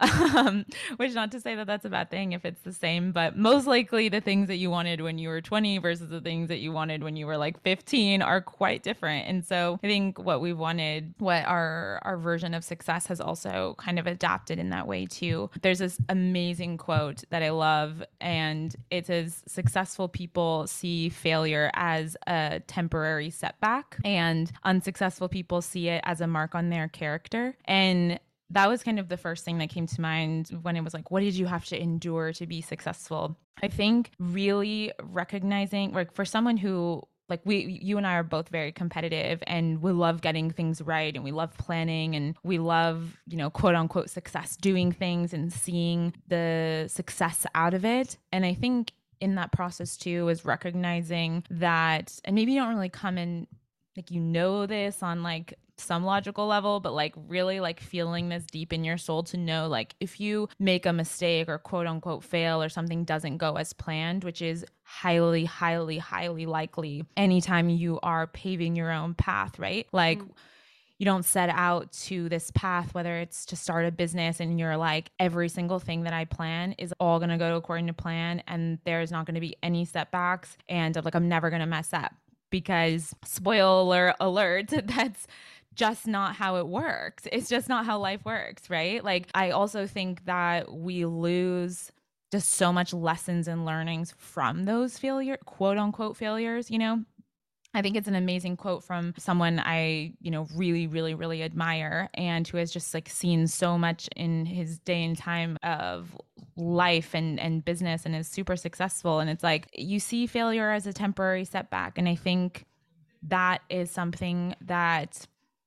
which not to say that that's a bad thing if it's the same, but most likely the things that you wanted when you were 20 versus the things that you wanted when you were like 15 are quite different. And so I think what we wanted, what our version of success has also kind of adapted in that way too. There's this amazing quote that I love, and it says, successful people see failure as a temporary setback, and unsuccessful people see it as a mark on their character. And that was kind of the first thing that came to mind when it was like, what did you have to endure to be successful? I think really recognizing, like, for someone who, like, you and I are both very competitive, and we love getting things right, and we love planning, and we love, you know, quote unquote success, doing things and seeing the success out of it. And I think in that process too is recognizing that, and maybe you don't really come in, like, you know, this on like some logical level, but like really like feeling this deep in your soul to know, like, if you make a mistake or quote unquote fail or something doesn't go as planned, which is highly, highly, highly likely anytime you are paving your own path, right? Like, you don't set out to this path, whether it's to start a business and you're like, every single thing that I plan is all going to go according to plan, and there's not going to be any setbacks, and like, I'm never going to mess up, because spoiler alert, that's just not how it works. It's just not how life works, right? Like, I also think that we lose just so much lessons and learnings from those quote unquote failures, you know? I think it's an amazing quote from someone I, you know, really, really, really admire, and who has just like seen so much in his day and time of life and business, and is super successful. And it's like, you see failure as a temporary setback. And I think that is something that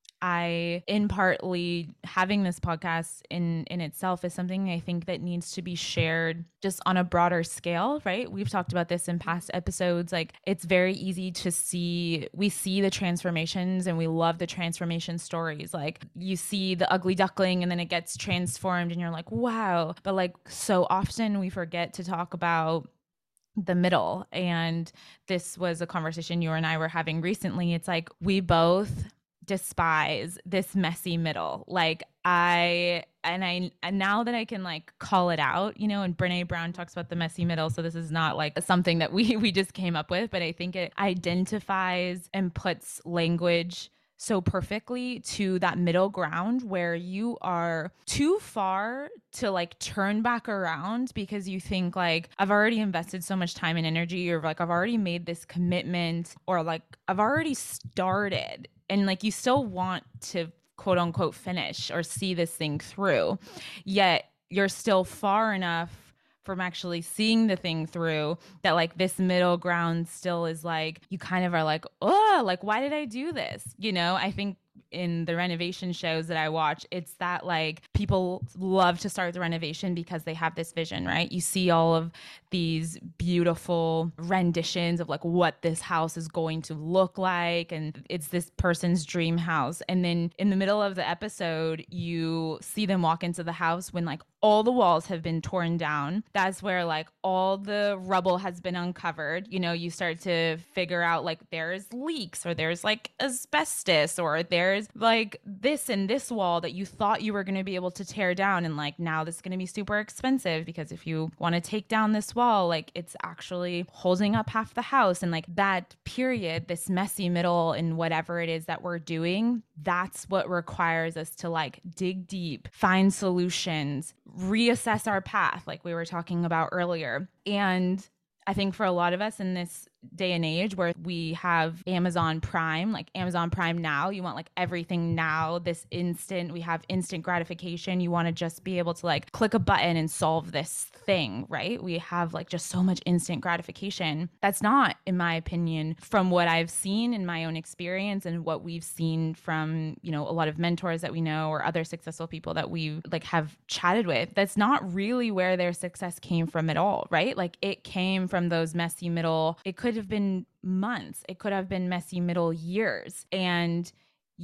I, in partly having this podcast in itself, is something I think that needs to be shared just on a broader scale, right? We've talked about this in past episodes. Like, it's very easy to see, we see the transformations and we love the transformation stories. Like, you see the ugly duckling and then it gets transformed and you're like, wow. But like, so often we forget to talk about the middle. And this was a conversation you and I were having recently. It's like, we both despise this messy middle. Like, and now that I can like call it out, you know, and Brene Brown talks about the messy middle. So this is not like something that we just came up with, but I think it identifies and puts language so perfectly to that middle ground where you are too far to like turn back around, because you think like, I've already invested so much time and energy, or like, I've already made this commitment, or like, I've already started, and like, you still want to quote unquote finish or see this thing through, yet you're still far enough from actually seeing the thing through that like, this middle ground still is like, you kind of are like, oh, like, why did I do this? You know, I think in the renovation shows that I watch, it's that like, people love to start the renovation because they have this vision, right? You see all of these beautiful renditions of like what this house is going to look like, and it's this person's dream house. And then in the middle of the episode, you see them walk into the house when like all the walls have been torn down. That's where like all the rubble has been uncovered. You know, you start to figure out like, there's leaks, or there's like asbestos, or there's like this and this wall that you thought you were going to be able to tear down. And like, now this is going to be super expensive, because if you want to take down this wall, like, it's actually holding up half the house. And like, that period, this messy middle in whatever it is that we're doing, that's what requires us to like dig deep, find solutions, reassess our path, like we were talking about earlier. And I think for a lot of us in this day and age where we have Amazon Prime, like Amazon Prime Now, you want like everything now, this instant, we have instant gratification. You want to just be able to like click a button and solve this thing, right? We have like just so much instant gratification. That's not, in my opinion, from what I've seen in my own experience and what we've seen from, you know, a lot of mentors that we know or other successful people that we like have chatted with. That's not really where their success came from at all, right? Like, it came from those messy middle. It could have been months. It could have been messy middle years. And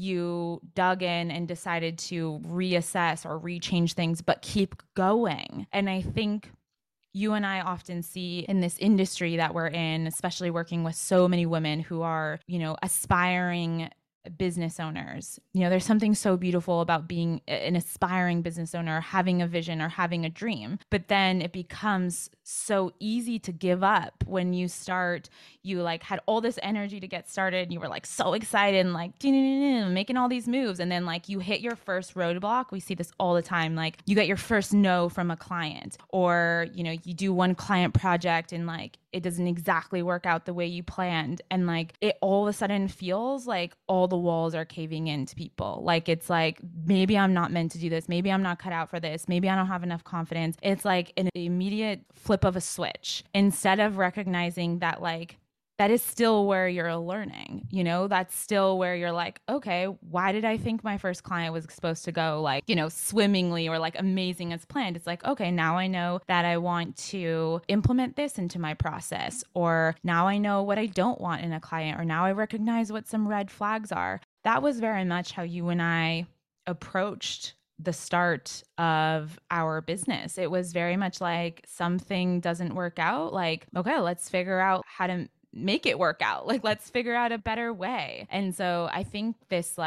you dug in and decided to reassess or rechange things, but keep going. And I think you and I often see in this industry that we're in, especially working with so many women who are, you know, aspiring business owners. There's something so beautiful about being an aspiring business owner, having a vision or having a dream. But then it becomes so easy to give up when you start, you like had all this energy to get started and you were like so excited and like making all these moves. And then like you hit your first roadblock. We see this all the time. Like you get your first no from a client, or, you do one client project and like it doesn't exactly work out the way you planned. And like it all of a sudden feels like all the walls are caving into people. Like it's like, maybe I'm not meant to do this. Maybe I'm not cut out for this. Maybe I don't have enough confidence. It's like an immediate flip of a switch instead of recognizing that like, that is still where you're learning, that's still where you're like, okay, why did I think my first client was supposed to go like, swimmingly or like amazing as planned? It's like, okay, now I know that I want to implement this into my process, or now I know what I don't want in a client, or now I recognize what some red flags are. That was very much how you and I approached the start of our business. It was very much like something doesn't work out. Like, okay, let's figure out how to make it work out. Like, let's figure out a better way. And so I think this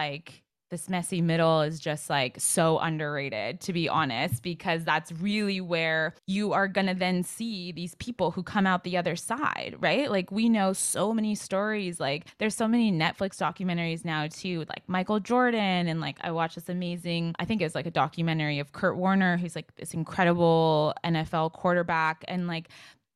messy middle is just like so underrated, to be honest, because that's really where you are going to then see these people who come out the other side, right? Like we know so many stories, like there's so many Netflix documentaries now too, like Michael Jordan. And like I watched this amazing, I think it was like a documentary of Kurt Warner, who's like this incredible NFL quarterback. And like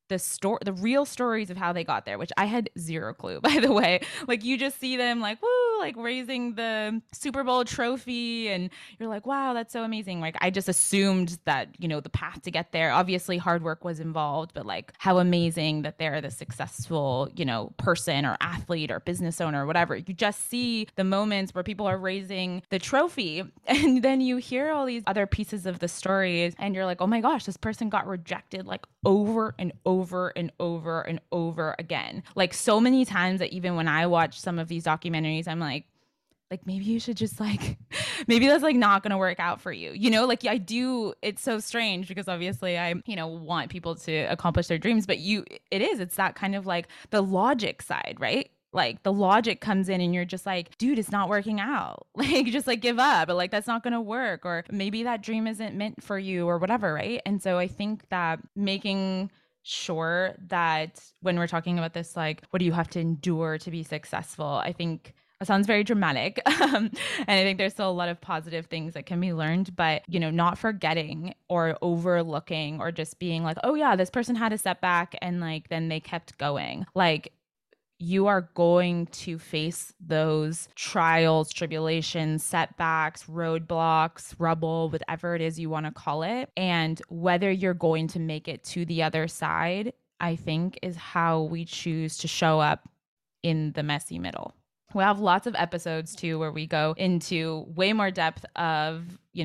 the real stories of how they got there, which I had zero clue, by the way. Like you just see them like, woo, like raising the Super Bowl trophy and you're like, wow, that's so amazing. Like I just assumed that, the path to get there, obviously hard work was involved, but like how amazing that they're the successful, person or athlete or business owner or whatever. You just see the moments where people are raising the trophy and then you hear all these other pieces of the stories and you're like, oh my gosh, this person got rejected like over and over and over and over again. Like so many times that even when I watch some of these documentaries, I'm like maybe you should just like, maybe that's like not going to work out for you. Like I do, it's so strange because obviously I, want people to accomplish their dreams, but it's that kind of like the logic side, right? Like the logic comes in and you're just like, dude, it's not working out. Like just like give up, but like that's not going to work. Or maybe that dream isn't meant for you or whatever. Right. And so I think that making sure that when we're talking about this, like, what do you have to endure to be successful? I think it sounds very dramatic. And I think there's still a lot of positive things that can be learned, but, not forgetting or overlooking or just being like, oh yeah, this person had a setback and like, then they kept going. Like, you are going to face those trials, tribulations, setbacks, roadblocks, rubble, whatever it is you want to call it. And whether you're going to make it to the other side, I think is how we choose to show up in the messy middle. We have lots of episodes too where we go into way more depth of,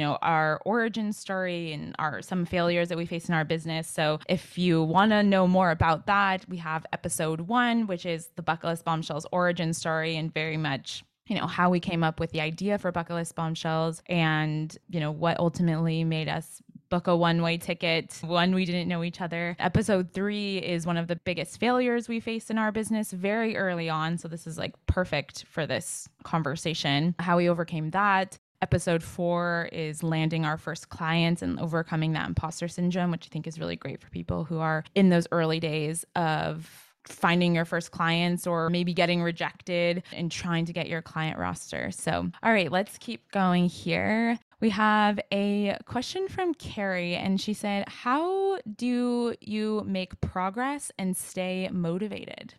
our origin story and some failures that we face in our business. So if you want to know more about that, we have episode 1, which is the Bucket List Bombshells origin story, and very much how we came up with the idea for Bucket List Bombshells and, what ultimately made us book a one-way ticket when we didn't know each other. Episode 3 is one of the biggest failures we faced in our business very early on. So this is like perfect for this conversation, how we overcame that. Episode 4 is landing our first clients and overcoming that imposter syndrome, which I think is really great for people who are in those early days of finding your first clients or maybe getting rejected and trying to get your client roster. So, all right, let's keep going here. We have a question from Carrie, and she said, how do you make progress and stay motivated?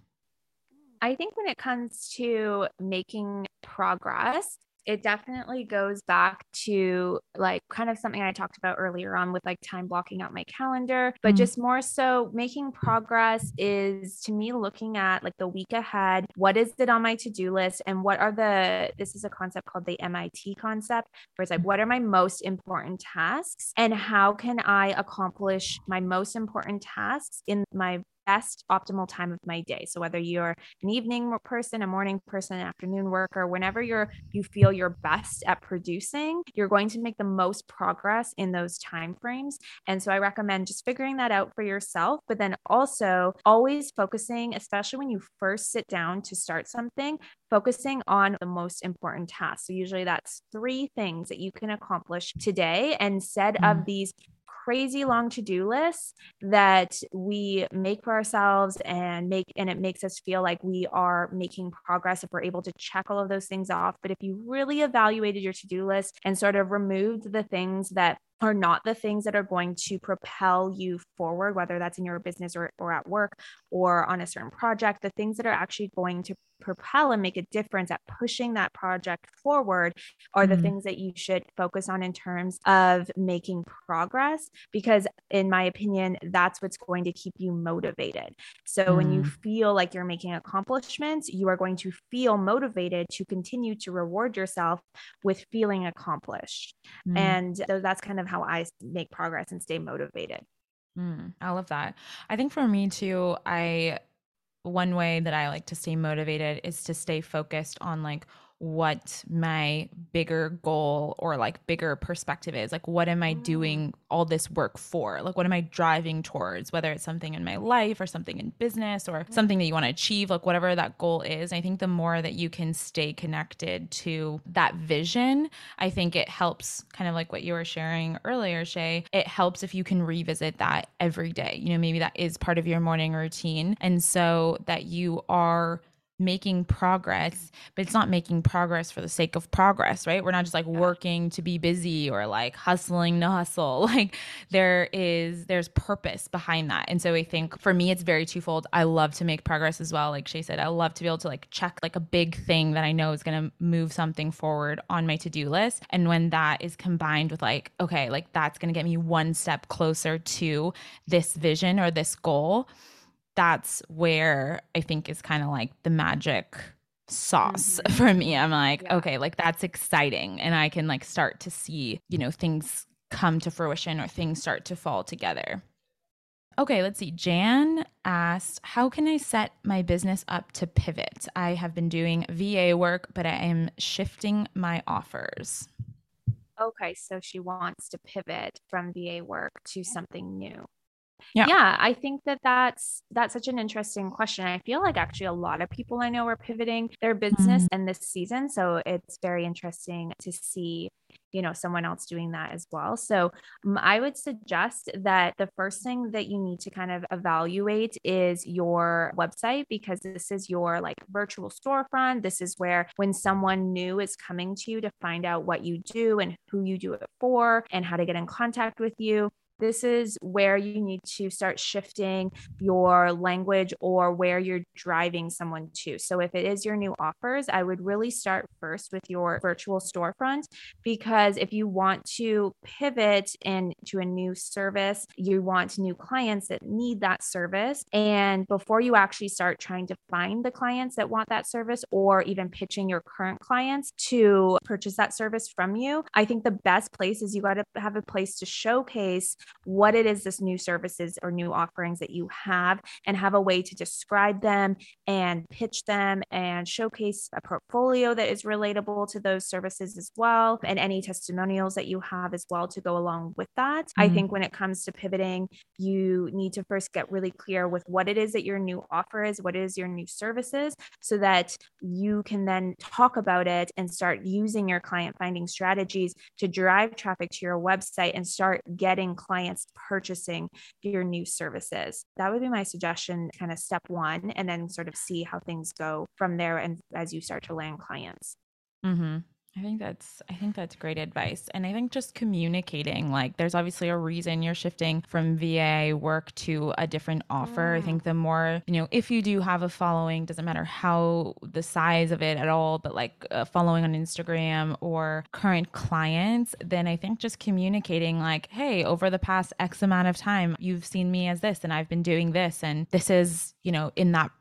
I think when it comes to making progress, it definitely goes back to like kind of something I talked about earlier on with like time blocking out my calendar, but just more so making progress is to me looking at like the week ahead, what is it on my to-do list and this is a concept called the MIT concept, where it's like, what are my most important tasks and how can I accomplish my most important tasks in my best optimal time of my day. So whether you're an evening person, a morning person, an afternoon worker, whenever you feel your best at producing, you're going to make the most progress in those time frames. And so I recommend just figuring that out for yourself, but then also always focusing, especially when you first sit down to start something, focusing on the most important tasks. So usually that's 3 things that you can accomplish today, instead of these crazy long to-do lists that we make for ourselves and it makes us feel like we are making progress if we're able to check all of those things off. But if you really evaluated your to-do list and sort of removed the things that are not the things that are going to propel you forward, whether that's in your business or at work or on a certain project, the things that are actually going to propel and make a difference at pushing that project forward are the things that you should focus on in terms of making progress, because in my opinion, that's what's going to keep you motivated. So when you feel like you're making accomplishments, you are going to feel motivated to continue to reward yourself with feeling accomplished. And so that's kind of how I make progress and stay motivated. I love that. I think for me too, one way that I like to stay motivated is to stay focused on like what my bigger goal or like bigger perspective is. Like, what am I doing all this work for? Like, what am I driving towards, whether it's something in my life or something in business or something that you want to achieve, like whatever that goal is. I think the more that you can stay connected to that vision, I think it helps, kind of like what you were sharing earlier, Shay. It helps if you can revisit that every day. You know, maybe that is part of your morning routine. And so that you are making progress, but it's not making progress for the sake of progress, right? We're not just like working to be busy or like hustling to hustle. Like there's purpose behind that. And so I think for me, it's very twofold. I love to make progress as well. Like Shay said, I love to be able to like check like a big thing that I know is going to move something forward on my to-do list. And when that is combined with like, okay, like that's going to get me one step closer to this vision or this goal, that's where I think is kind of like the magic sauce for me. I'm like, okay, like that's exciting. And I can like start to see, you know, things come to fruition or things start to fall together. Okay, let's see. Jan asked, how can I set my business up to pivot? I have been doing VA work, but I am shifting my offers. Okay, so she wants to pivot from VA work to something new. Yeah. Yeah, I think that's such an interesting question. I feel like actually a lot of people I know are pivoting their business in this season. So it's very interesting to see, you know, someone else doing that as well. So I would suggest that the first thing that you need to kind of evaluate is your website, because this is your like virtual storefront. This is where when someone new is coming to you to find out what you do and who you do it for and how to get in contact with you, this is where you need to start shifting your language or where you're driving someone to. So if it is your new offers, I would really start first with your virtual storefront, because if you want to pivot into a new service, you want new clients that need that service. And before you actually start trying to find the clients that want that service or even pitching your current clients to purchase that service from you, I think the best place is you got to have a place to showcase what it is, this new services or new offerings that you have, and have a way to describe them and pitch them and showcase a portfolio that is relatable to those services as well, and any testimonials that you have as well to go along with that. I think when it comes to pivoting, you need to first get really clear with what it is that your new offer is, what is your new services, so that you can then talk about it and start using your client finding strategies to drive traffic to your website and start getting clients purchasing your new services. That would be my suggestion, kind of step one, and then sort of see how things go from there and as you start to land clients. I think that's great advice. And I think just communicating, like there's obviously a reason you're shifting from VA work to a different offer. I think the more, you know, if you do have a following, doesn't matter how the size of it at all, but like following on Instagram or current clients, then I think just communicating like, hey, over the past X amount of time, you've seen me as this and I've been doing this. And this is, you know, in that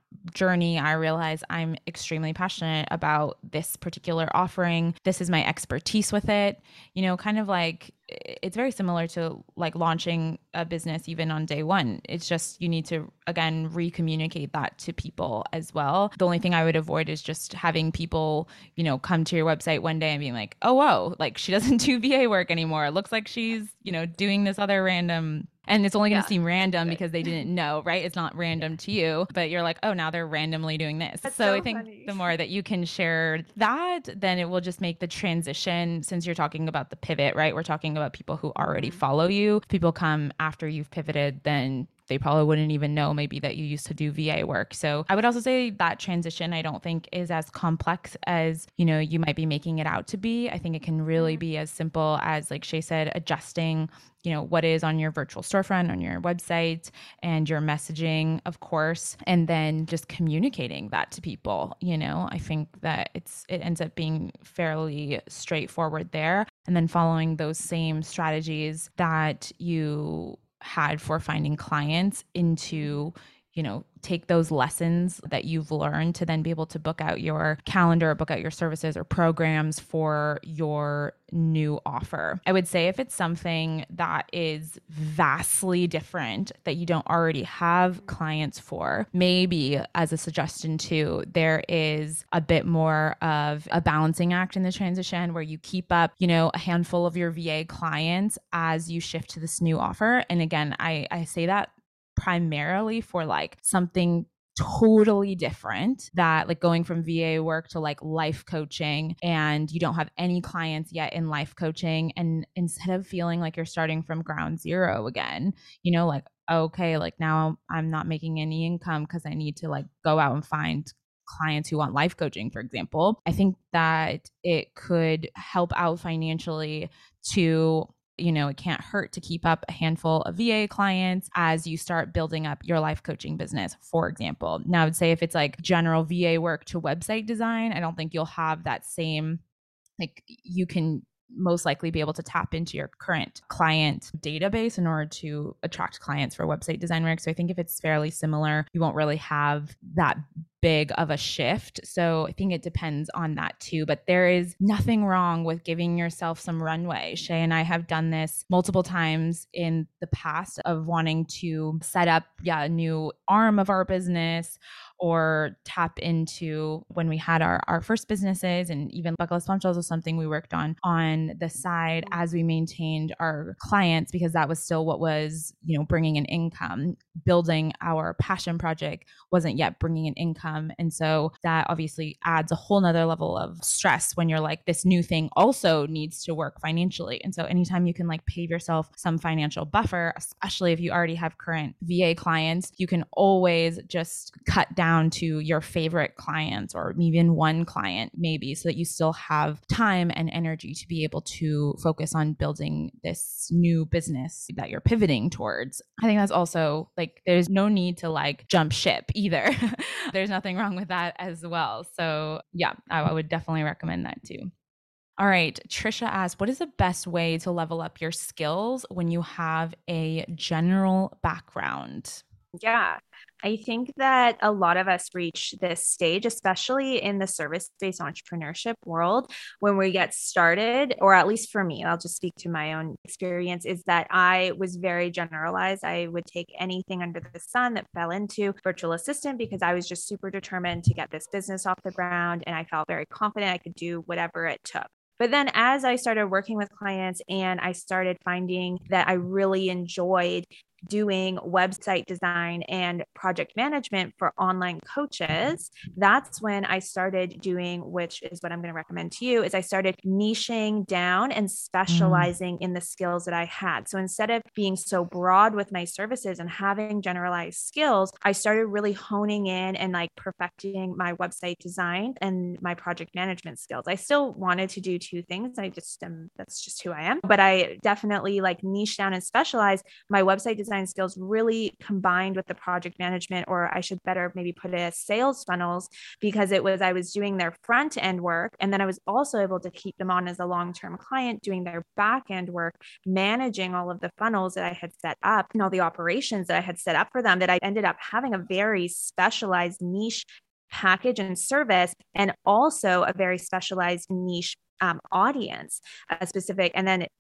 journey, I realize I'm extremely passionate about this particular offering. This is my expertise with it. Kind of like it's very similar to like launching a business even on day one. It's just you need to, again, recommunicate that to people as well. The only thing I would avoid is just having people, come to your website one day and being like, oh, whoa, like she doesn't do VA work anymore. It looks like she's, doing this other random. And it's only going to seem random because they didn't know, right? It's not random to you, but you're like, oh, now they're randomly doing this. So I think funny. The more that you can share that, then it will just make the transition, since you're talking about the pivot, right? We're talking about people who already follow you. People come after you've pivoted, then they probably wouldn't even know maybe that you used to do VA work. So I would also say that transition, I don't think is as complex as, you might be making it out to be. I think it can really be as simple as, like Shay said, adjusting, what is on your virtual storefront, on your website, and your messaging, of course, and then just communicating that to people. I think that it ends up being fairly straightforward there. And then following those same strategies that you had for finding clients into, take those lessons that you've learned to then be able to book out your calendar, book out your services or programs for your new offer. I would say if it's something that is vastly different that you don't already have clients for, maybe as a suggestion too, there is a bit more of a balancing act in the transition where you keep up, a handful of your VA clients as you shift to this new offer. And again, I say that primarily for like something totally different, that like going from VA work to like life coaching, and you don't have any clients yet in life coaching. And instead of feeling like you're starting from ground zero again, like, okay, like now I'm not making any income because I need to like go out and find clients who want life coaching, for example. I think that it could help out financially to, it can't hurt to keep up a handful of VA clients as you start building up your life coaching business, for example. Now, I would say if it's like general VA work to website design, I don't think you'll have that same, like you can most likely be able to tap into your current client database in order to attract clients for website design work. So I think if it's fairly similar, you won't really have that big of a shift. So I think it depends on that too, but there is nothing wrong with giving yourself some runway. Shay and I have done this multiple times in the past of wanting to set up a new arm of our business or tap into when we had our first businesses, and even Buckleless Bombshells was something we worked on the side as we maintained our clients, because that was still what was, bringing an income. Building our passion project wasn't yet bringing an income. And so that obviously adds a whole nother level of stress when you're like, this new thing also needs to work financially. And so anytime you can like pave yourself some financial buffer, especially if you already have current VA clients, you can always just cut down to your favorite clients or even one client maybe, so that you still have time and energy to be able to focus on building this new business that you're pivoting towards. I think that's also like, there's no need to like jump ship either. There's nothing wrong with that as well. So yeah, I would definitely recommend that too. All right. Trisha asks, what is the best way to level up your skills when you have a general background? Yeah, I think that a lot of us reach this stage, especially in the service-based entrepreneurship world, when we get started, or at least for me, I'll just speak to my own experience, is that I was very generalized. I would take anything under the sun that fell into virtual assistant because I was just super determined to get this business off the ground. And I felt very confident I could do whatever it took. But then as I started working with clients and I started finding that I really enjoyed doing website design and project management for online coaches, that's when I started doing, which is what I'm going to recommend to you, is I started niching down and specializing in the skills that I had. So instead of being so broad with my services and having generalized skills, I started really honing in and like perfecting my website design and my project management skills. I still wanted to do two things. That's just who I am, but I definitely like niche down and specialize. My website design design skills really combined with the project management, or I should better maybe put it as sales funnels, because I was doing their front end work. And then I was also able to keep them on as a long-term client, doing their back end work, managing all of the funnels that I had set up and all the operations that I had set up for them, that I ended up having a very specialized niche package and service, and also a very specialized niche audience, a specific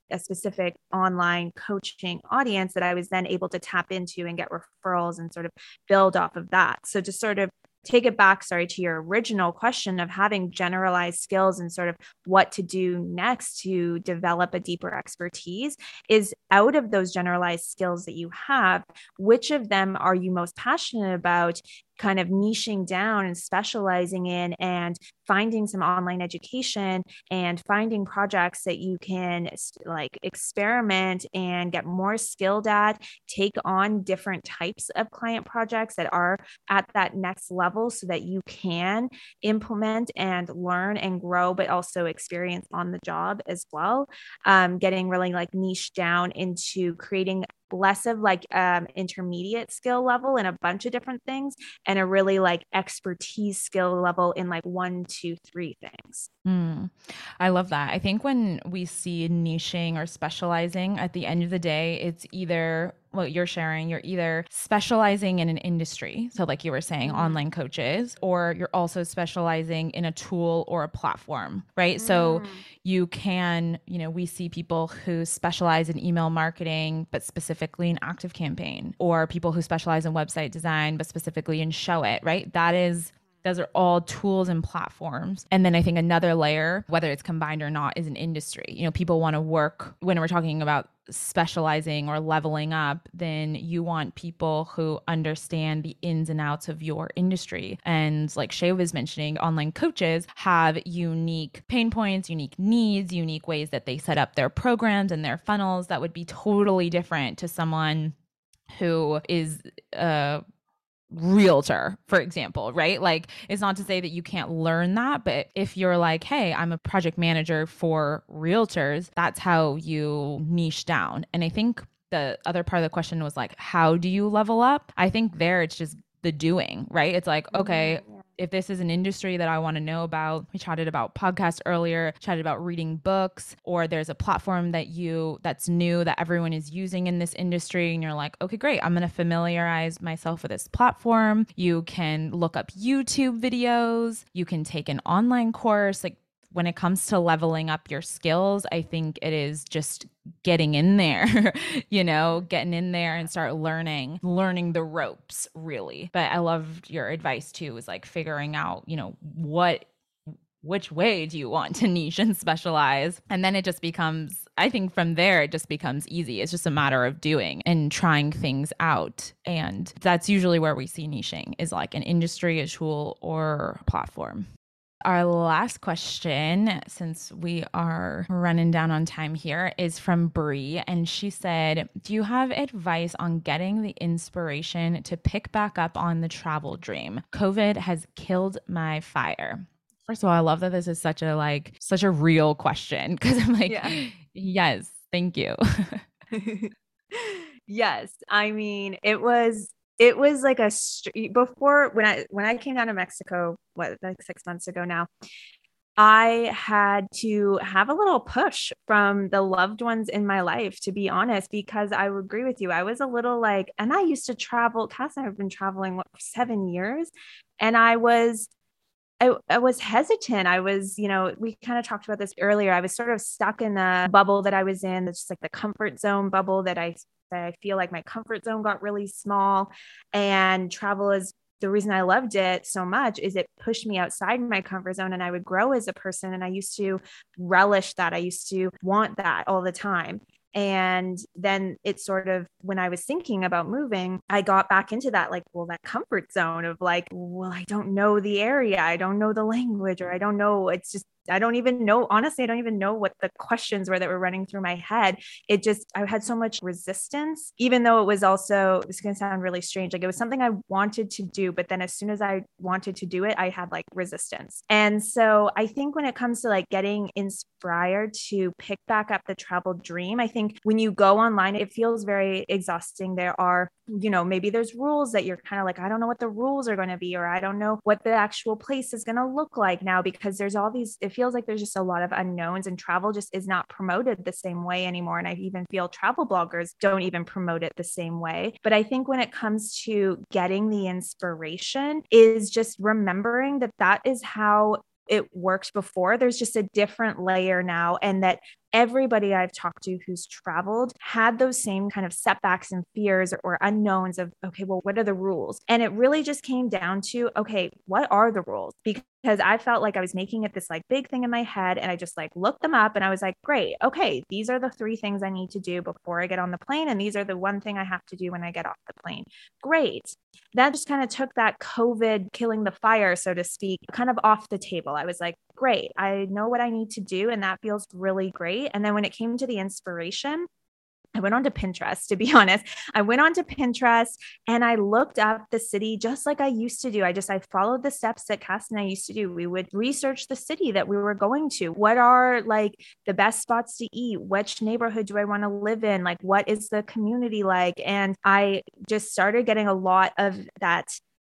online coaching audience that I was then able to tap into and get referrals and sort of build off of that. So to sort of take it back, to your original question of having generalized skills and sort of what to do next to develop a deeper expertise, is out of those generalized skills that you have, which of them are you most passionate about kind of niching down and specializing in, and finding some online education and finding projects that you can like experiment and get more skilled at, take on different types of client projects that are at that next level so that you can implement and learn and grow, but also experience on the job as well. Getting really like niche down into creating less of like intermediate skill level in a bunch of different things, and a really like expertise skill level in like 1, 2, 3 things. I love that. I think when we see niching or specializing, at the end of the day, it's either what you're sharing, you're either specializing in an industry. So like you were saying, online coaches, or you're also specializing in a tool or a platform, right? So you can, we see people who specialize in email marketing, but specifically in ActiveCampaign, or people who specialize in website design, but specifically in Showit, right? Those are all tools and platforms. And then I think another layer, whether it's combined or not, is an industry. People want to work, when we're talking about specializing or leveling up, then you want people who understand the ins and outs of your industry. And like Shay was mentioning, online coaches have unique pain points, unique needs, unique ways that they set up their programs and their funnels that would be totally different to someone who is realtor, for example, right? Like, it's not to say that you can't learn that, but if you're like, hey, I'm a project manager for realtors, that's how you niche down. And I think the other part of the question was like, how do you level up? I think there it's just the doing, right? It's like, okay, if this is an industry that I want to know about, we chatted about podcasts earlier, chatted about reading books, or there's a platform that's new that everyone is using in this industry. And you're like, okay, great. I'm going to familiarize myself with this platform. You can look up YouTube videos. You can take an online course. Like, when it comes to leveling up your skills, I think it is just getting in there, getting in there and start learning the ropes, really. But I loved your advice too, is like figuring out, which way do you want to niche and specialize? And then it just becomes, I think from there, it just becomes easy. It's just a matter of doing and trying things out. And that's usually where we see niching, is like an industry, a tool, or platform. Our last question, since we are running down on time here, is from Bree. And she said, do you have advice on getting the inspiration to pick back up on the travel dream? COVID has killed my fire. First of all, I love that this is such a real question, because I'm like, yes, thank you. Yes. I mean, it was like before, when I came down to Mexico, like 6 months ago now, I had to have a little push from the loved ones in my life, to be honest, because I would agree with you. I was a little like, and I used to travel, Cass and I have been traveling for 7 years. And I was hesitant. I was, we kind of talked about this earlier. I was sort of stuck in the bubble that I was in. It's just like the comfort zone bubble that I feel like my comfort zone got really small, and travel is the reason I loved it so much, is it pushed me outside my comfort zone, and I would grow as a person. And I used to relish that. I used to want that all the time. And then it sort of, when I was thinking about moving, I got back into that, like, well, that comfort zone of like, well, I don't know the area. I don't know the language, or I don't know. It's just, I don't even know, honestly, I don't even know what the questions were that were running through my head. I had so much resistance, even though it was also, this is going to sound really strange. Like it was something I wanted to do, but then as soon as I wanted to do it, I had like resistance. And so I think when it comes to like getting inspired to pick back up the travel dream, I think when you go online, it feels very exhausting. There are, maybe there's rules that you're kind of like, I don't know what the rules are going to be, or I don't know what the actual place is going to look like now, because there's all these, it feels like there's just a lot of unknowns, and travel just is not promoted the same way anymore. And I even feel travel bloggers don't even promote it the same way. But I think when it comes to getting the inspiration is just remembering that that is how it worked before. There's just a different layer now, and that everybody I've talked to who's traveled had those same kind of setbacks and fears or unknowns of, okay, well, what are the rules? And it really just came down to, okay, what are the rules? Because I felt like I was making it this like big thing in my head, and I just like looked them up and I was like, great, okay, these are the 3 things I need to do before I get on the plane. And these are the 1 thing I have to do when I get off the plane. Great. That just kind of took that COVID killing the fire, so to speak, kind of off the table. I was like, great, I know what I need to do. And that feels really great. And then when it came to the inspiration, I went onto Pinterest, to be honest. I went onto Pinterest and I looked up the city just like I used to do. I followed the steps that Cass and I used to do. We would research the city that we were going to. What are like the best spots to eat? Which neighborhood do I want to live in? Like, what is the community like? And I just started getting a lot of that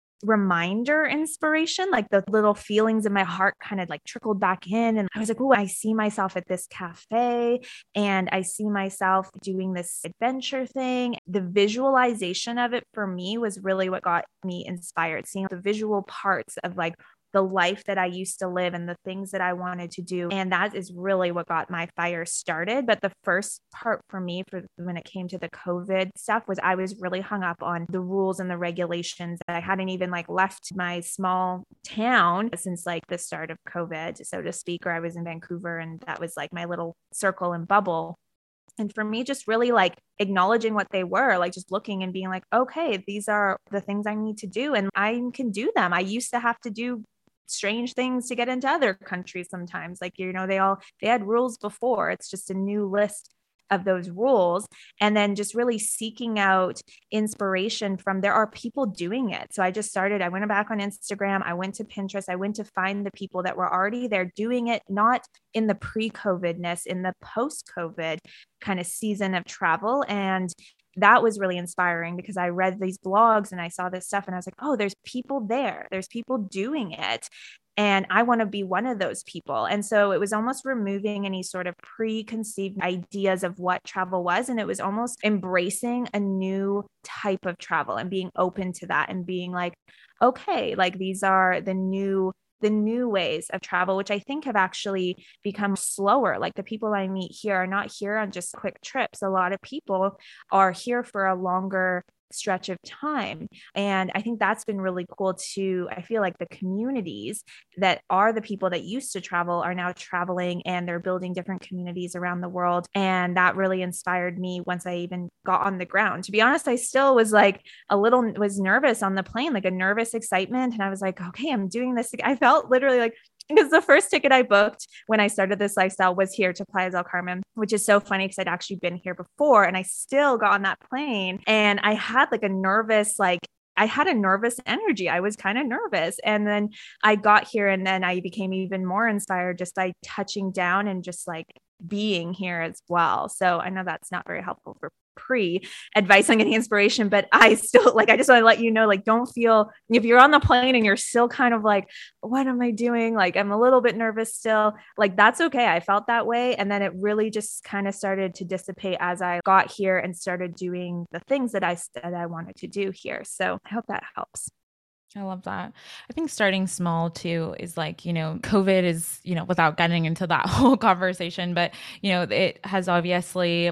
reminder inspiration, like the little feelings in my heart kind of like trickled back in. And I was like, oh, I see myself at this cafe and I see myself doing this adventure thing. The visualization of it for me was really what got me inspired, seeing the visual parts of like the life that I used to live and the things that I wanted to do. And that is really what got my fire started. But the first part for me, for when it came to the COVID stuff, was I was really hung up on the rules and the regulations. I hadn't even like left my small town since like the start of COVID, so to speak, or I was in Vancouver and that was like my little circle and bubble. And for me, just really like acknowledging what they were, like just looking and being like, okay, these are the things I need to do and I can do them. I used to have to do strange things to get into other countries sometimes. Like, they had rules before. It's just a new list of those rules. And then just really seeking out inspiration from, there are people doing it. So I went back on Instagram, I went to Pinterest, I went to find the people that were already there doing it, not in the pre-COVID-ness, in the post-COVID kind of season of travel. And that was really inspiring because I read these blogs and I saw this stuff and I was like, oh, there's people there. There's people doing it. And I want to be one of those people. And so it was almost removing any sort of preconceived ideas of what travel was. And it was almost embracing a new type of travel and being open to that and being like, okay, like these are the new ways of travel, which I think have actually become slower. Like the people I meet here are not here on just quick trips. A lot of people are here for a longer stretch of time. And I think that's been really cool too. I feel like the communities that are the people that used to travel are now traveling and they're building different communities around the world. And that really inspired me once I even got on the ground. To be honest, I still was like was nervous on the plane, like a nervous excitement. And I was like, okay, I'm doing this. I felt literally like, because the first ticket I booked when I started this lifestyle was here to Playa del Carmen, which is so funny because I'd actually been here before and I still got on that plane and I had like I had a nervous energy. I was kind of nervous. And then I got here and then I became even more inspired just by touching down and just like being here as well. So I know that's not very helpful for advice on getting inspiration, but I still I just want to let you know, like, don't feel, if you're on the plane and you're still kind of like, what am I doing? Like, I'm a little bit nervous still, like, that's okay. I felt that way. And then it really just kind of started to dissipate as I got here and started doing the things that I wanted to do here. So I hope that helps. I love that. I think starting small too is like, COVID is, without getting into that whole conversation, but, it has obviously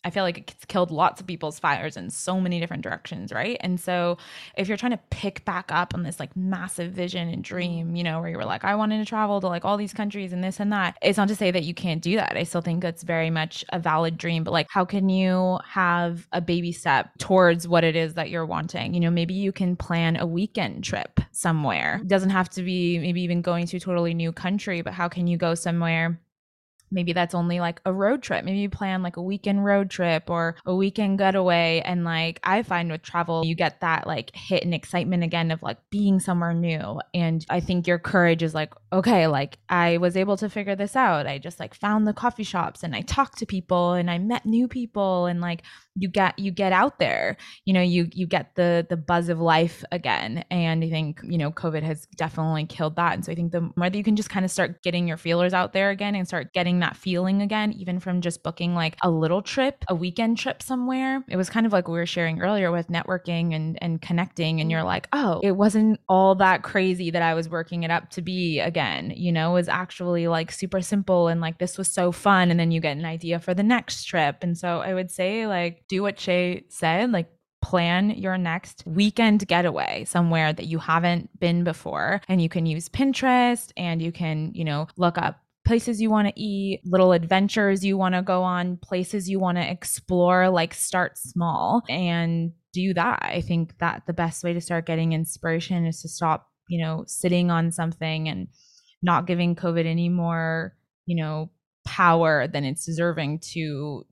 I feel like it's killed lots of people's fires in so many different directions, right? And so if you're trying to pick back up on this like massive vision and dream, you know, where you were like, I wanted to travel to like all these countries and this and that, it's not to say that you can't do that. I still think that's very much a valid dream, but like, how can you have a baby step towards what it is that you're wanting? You know, maybe you can plan a weekend trip somewhere. It doesn't have to be maybe even going to a totally new country, but how can you go somewhere? Maybe that's only like a road trip. Maybe you plan like a weekend road trip or a weekend getaway. And like, I find with travel, you get that like hit and excitement again of like being somewhere new. And I think your courage is like, okay, like I was able to figure this out. I just like found the coffee shops and I talked to people and I met new people, and like you get out there, you know, you get the buzz of life again. And I think, you know, COVID has definitely killed that. And so I think the more that you can just kind of start getting your feelers out there again and start getting that feeling again, even from just booking like a little trip, a weekend trip somewhere. It was kind of like we were sharing earlier with networking and connecting, and you're like, oh, it wasn't all that crazy that I was working it up to be again, you know, it was actually like super simple, and like this was so fun. And then you get an idea for the next trip. And so I would say like, do what Shay said, like plan your next weekend getaway somewhere that you haven't been before. And you can use Pinterest, and you can, you know, look up places you want to eat, little adventures you want to go on, places you want to explore, like start small and do that. I think that the best way to start getting inspiration is to stop, you know, sitting on something and not giving COVID any more, you know, power than it's deserving to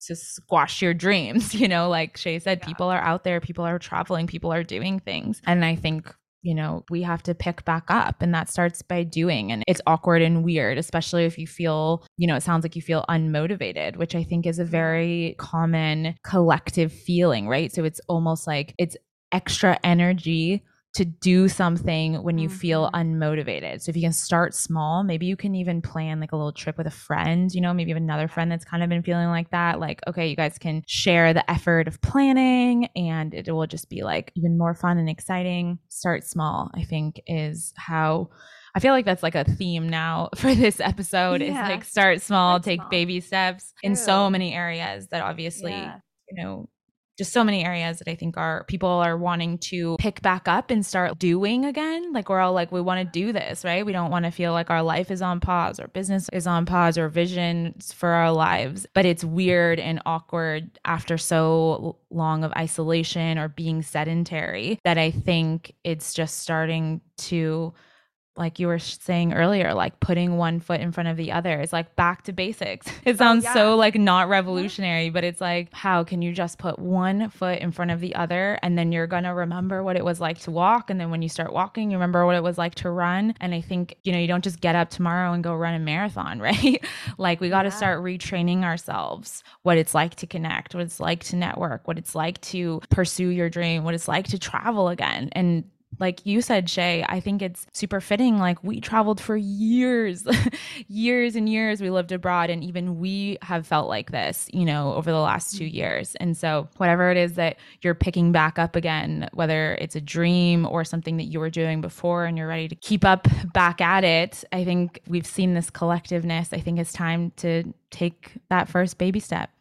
squash your dreams. You know, like Shay said, people are out there, people are traveling, people are doing things. And I think, you know, we have to pick back up, and that starts by doing. And it's awkward and weird, especially if you feel, you know, it sounds like you feel unmotivated, which I think is a very common collective feeling, right? So it's almost like it's extra energy to do something when you feel unmotivated. So if you can start small, maybe you can even plan like a little trip with a friend, you know, maybe you have another friend that's kind of been feeling like that. Like, okay, you guys can share the effort of planning, and it will just be like even more fun and exciting. Start small, I think, is how I feel like that's like a theme now for this episode. Is like start small, take baby steps in so many areas that obviously, you know, just so many areas that I think people are wanting to pick back up and start doing again. Like we're all like, we want to do this, right? We don't want to feel like our life is on pause or business is on pause or visions for our lives. But it's weird and awkward after so long of isolation or being sedentary that I think it's just starting to, like you were saying earlier, like putting one foot in front of the other. It's like back to basics. It sounds so like not revolutionary, but it's like, how can you just put one foot in front of the other, and then you're going to remember what it was like to walk. And then when you start walking, you remember what it was like to run. And I think, you know, you don't just get up tomorrow and go run a marathon, right? Like we got to start retraining ourselves, what it's like to connect, what it's like to network, what it's like to pursue your dream, what it's like to travel again. And like you said, Shay, I think it's super fitting. Like we traveled for years, years and years. We lived abroad, and even we have felt like this, you know, over the last 2 years. And so whatever it is that you're picking back up again, whether it's a dream or something that you were doing before and you're ready to keep up back at it, I think we've seen this collectiveness. I think it's time to take that first baby step.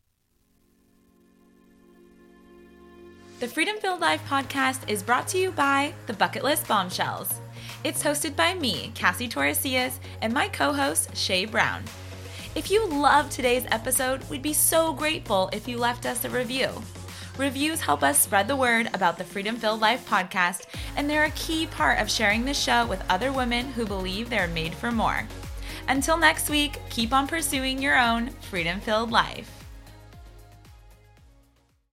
The Freedom Filled Life podcast is brought to you by the Bucket List Bombshells. It's hosted by me, Cassie Torresillas, and my co-host, Shay Brown. If you loved today's episode, we'd be so grateful if you left us a review. Reviews help us spread the word about the Freedom Filled Life podcast, and they're a key part of sharing the show with other women who believe they're made for more. Until next week, keep on pursuing your own freedom-filled life.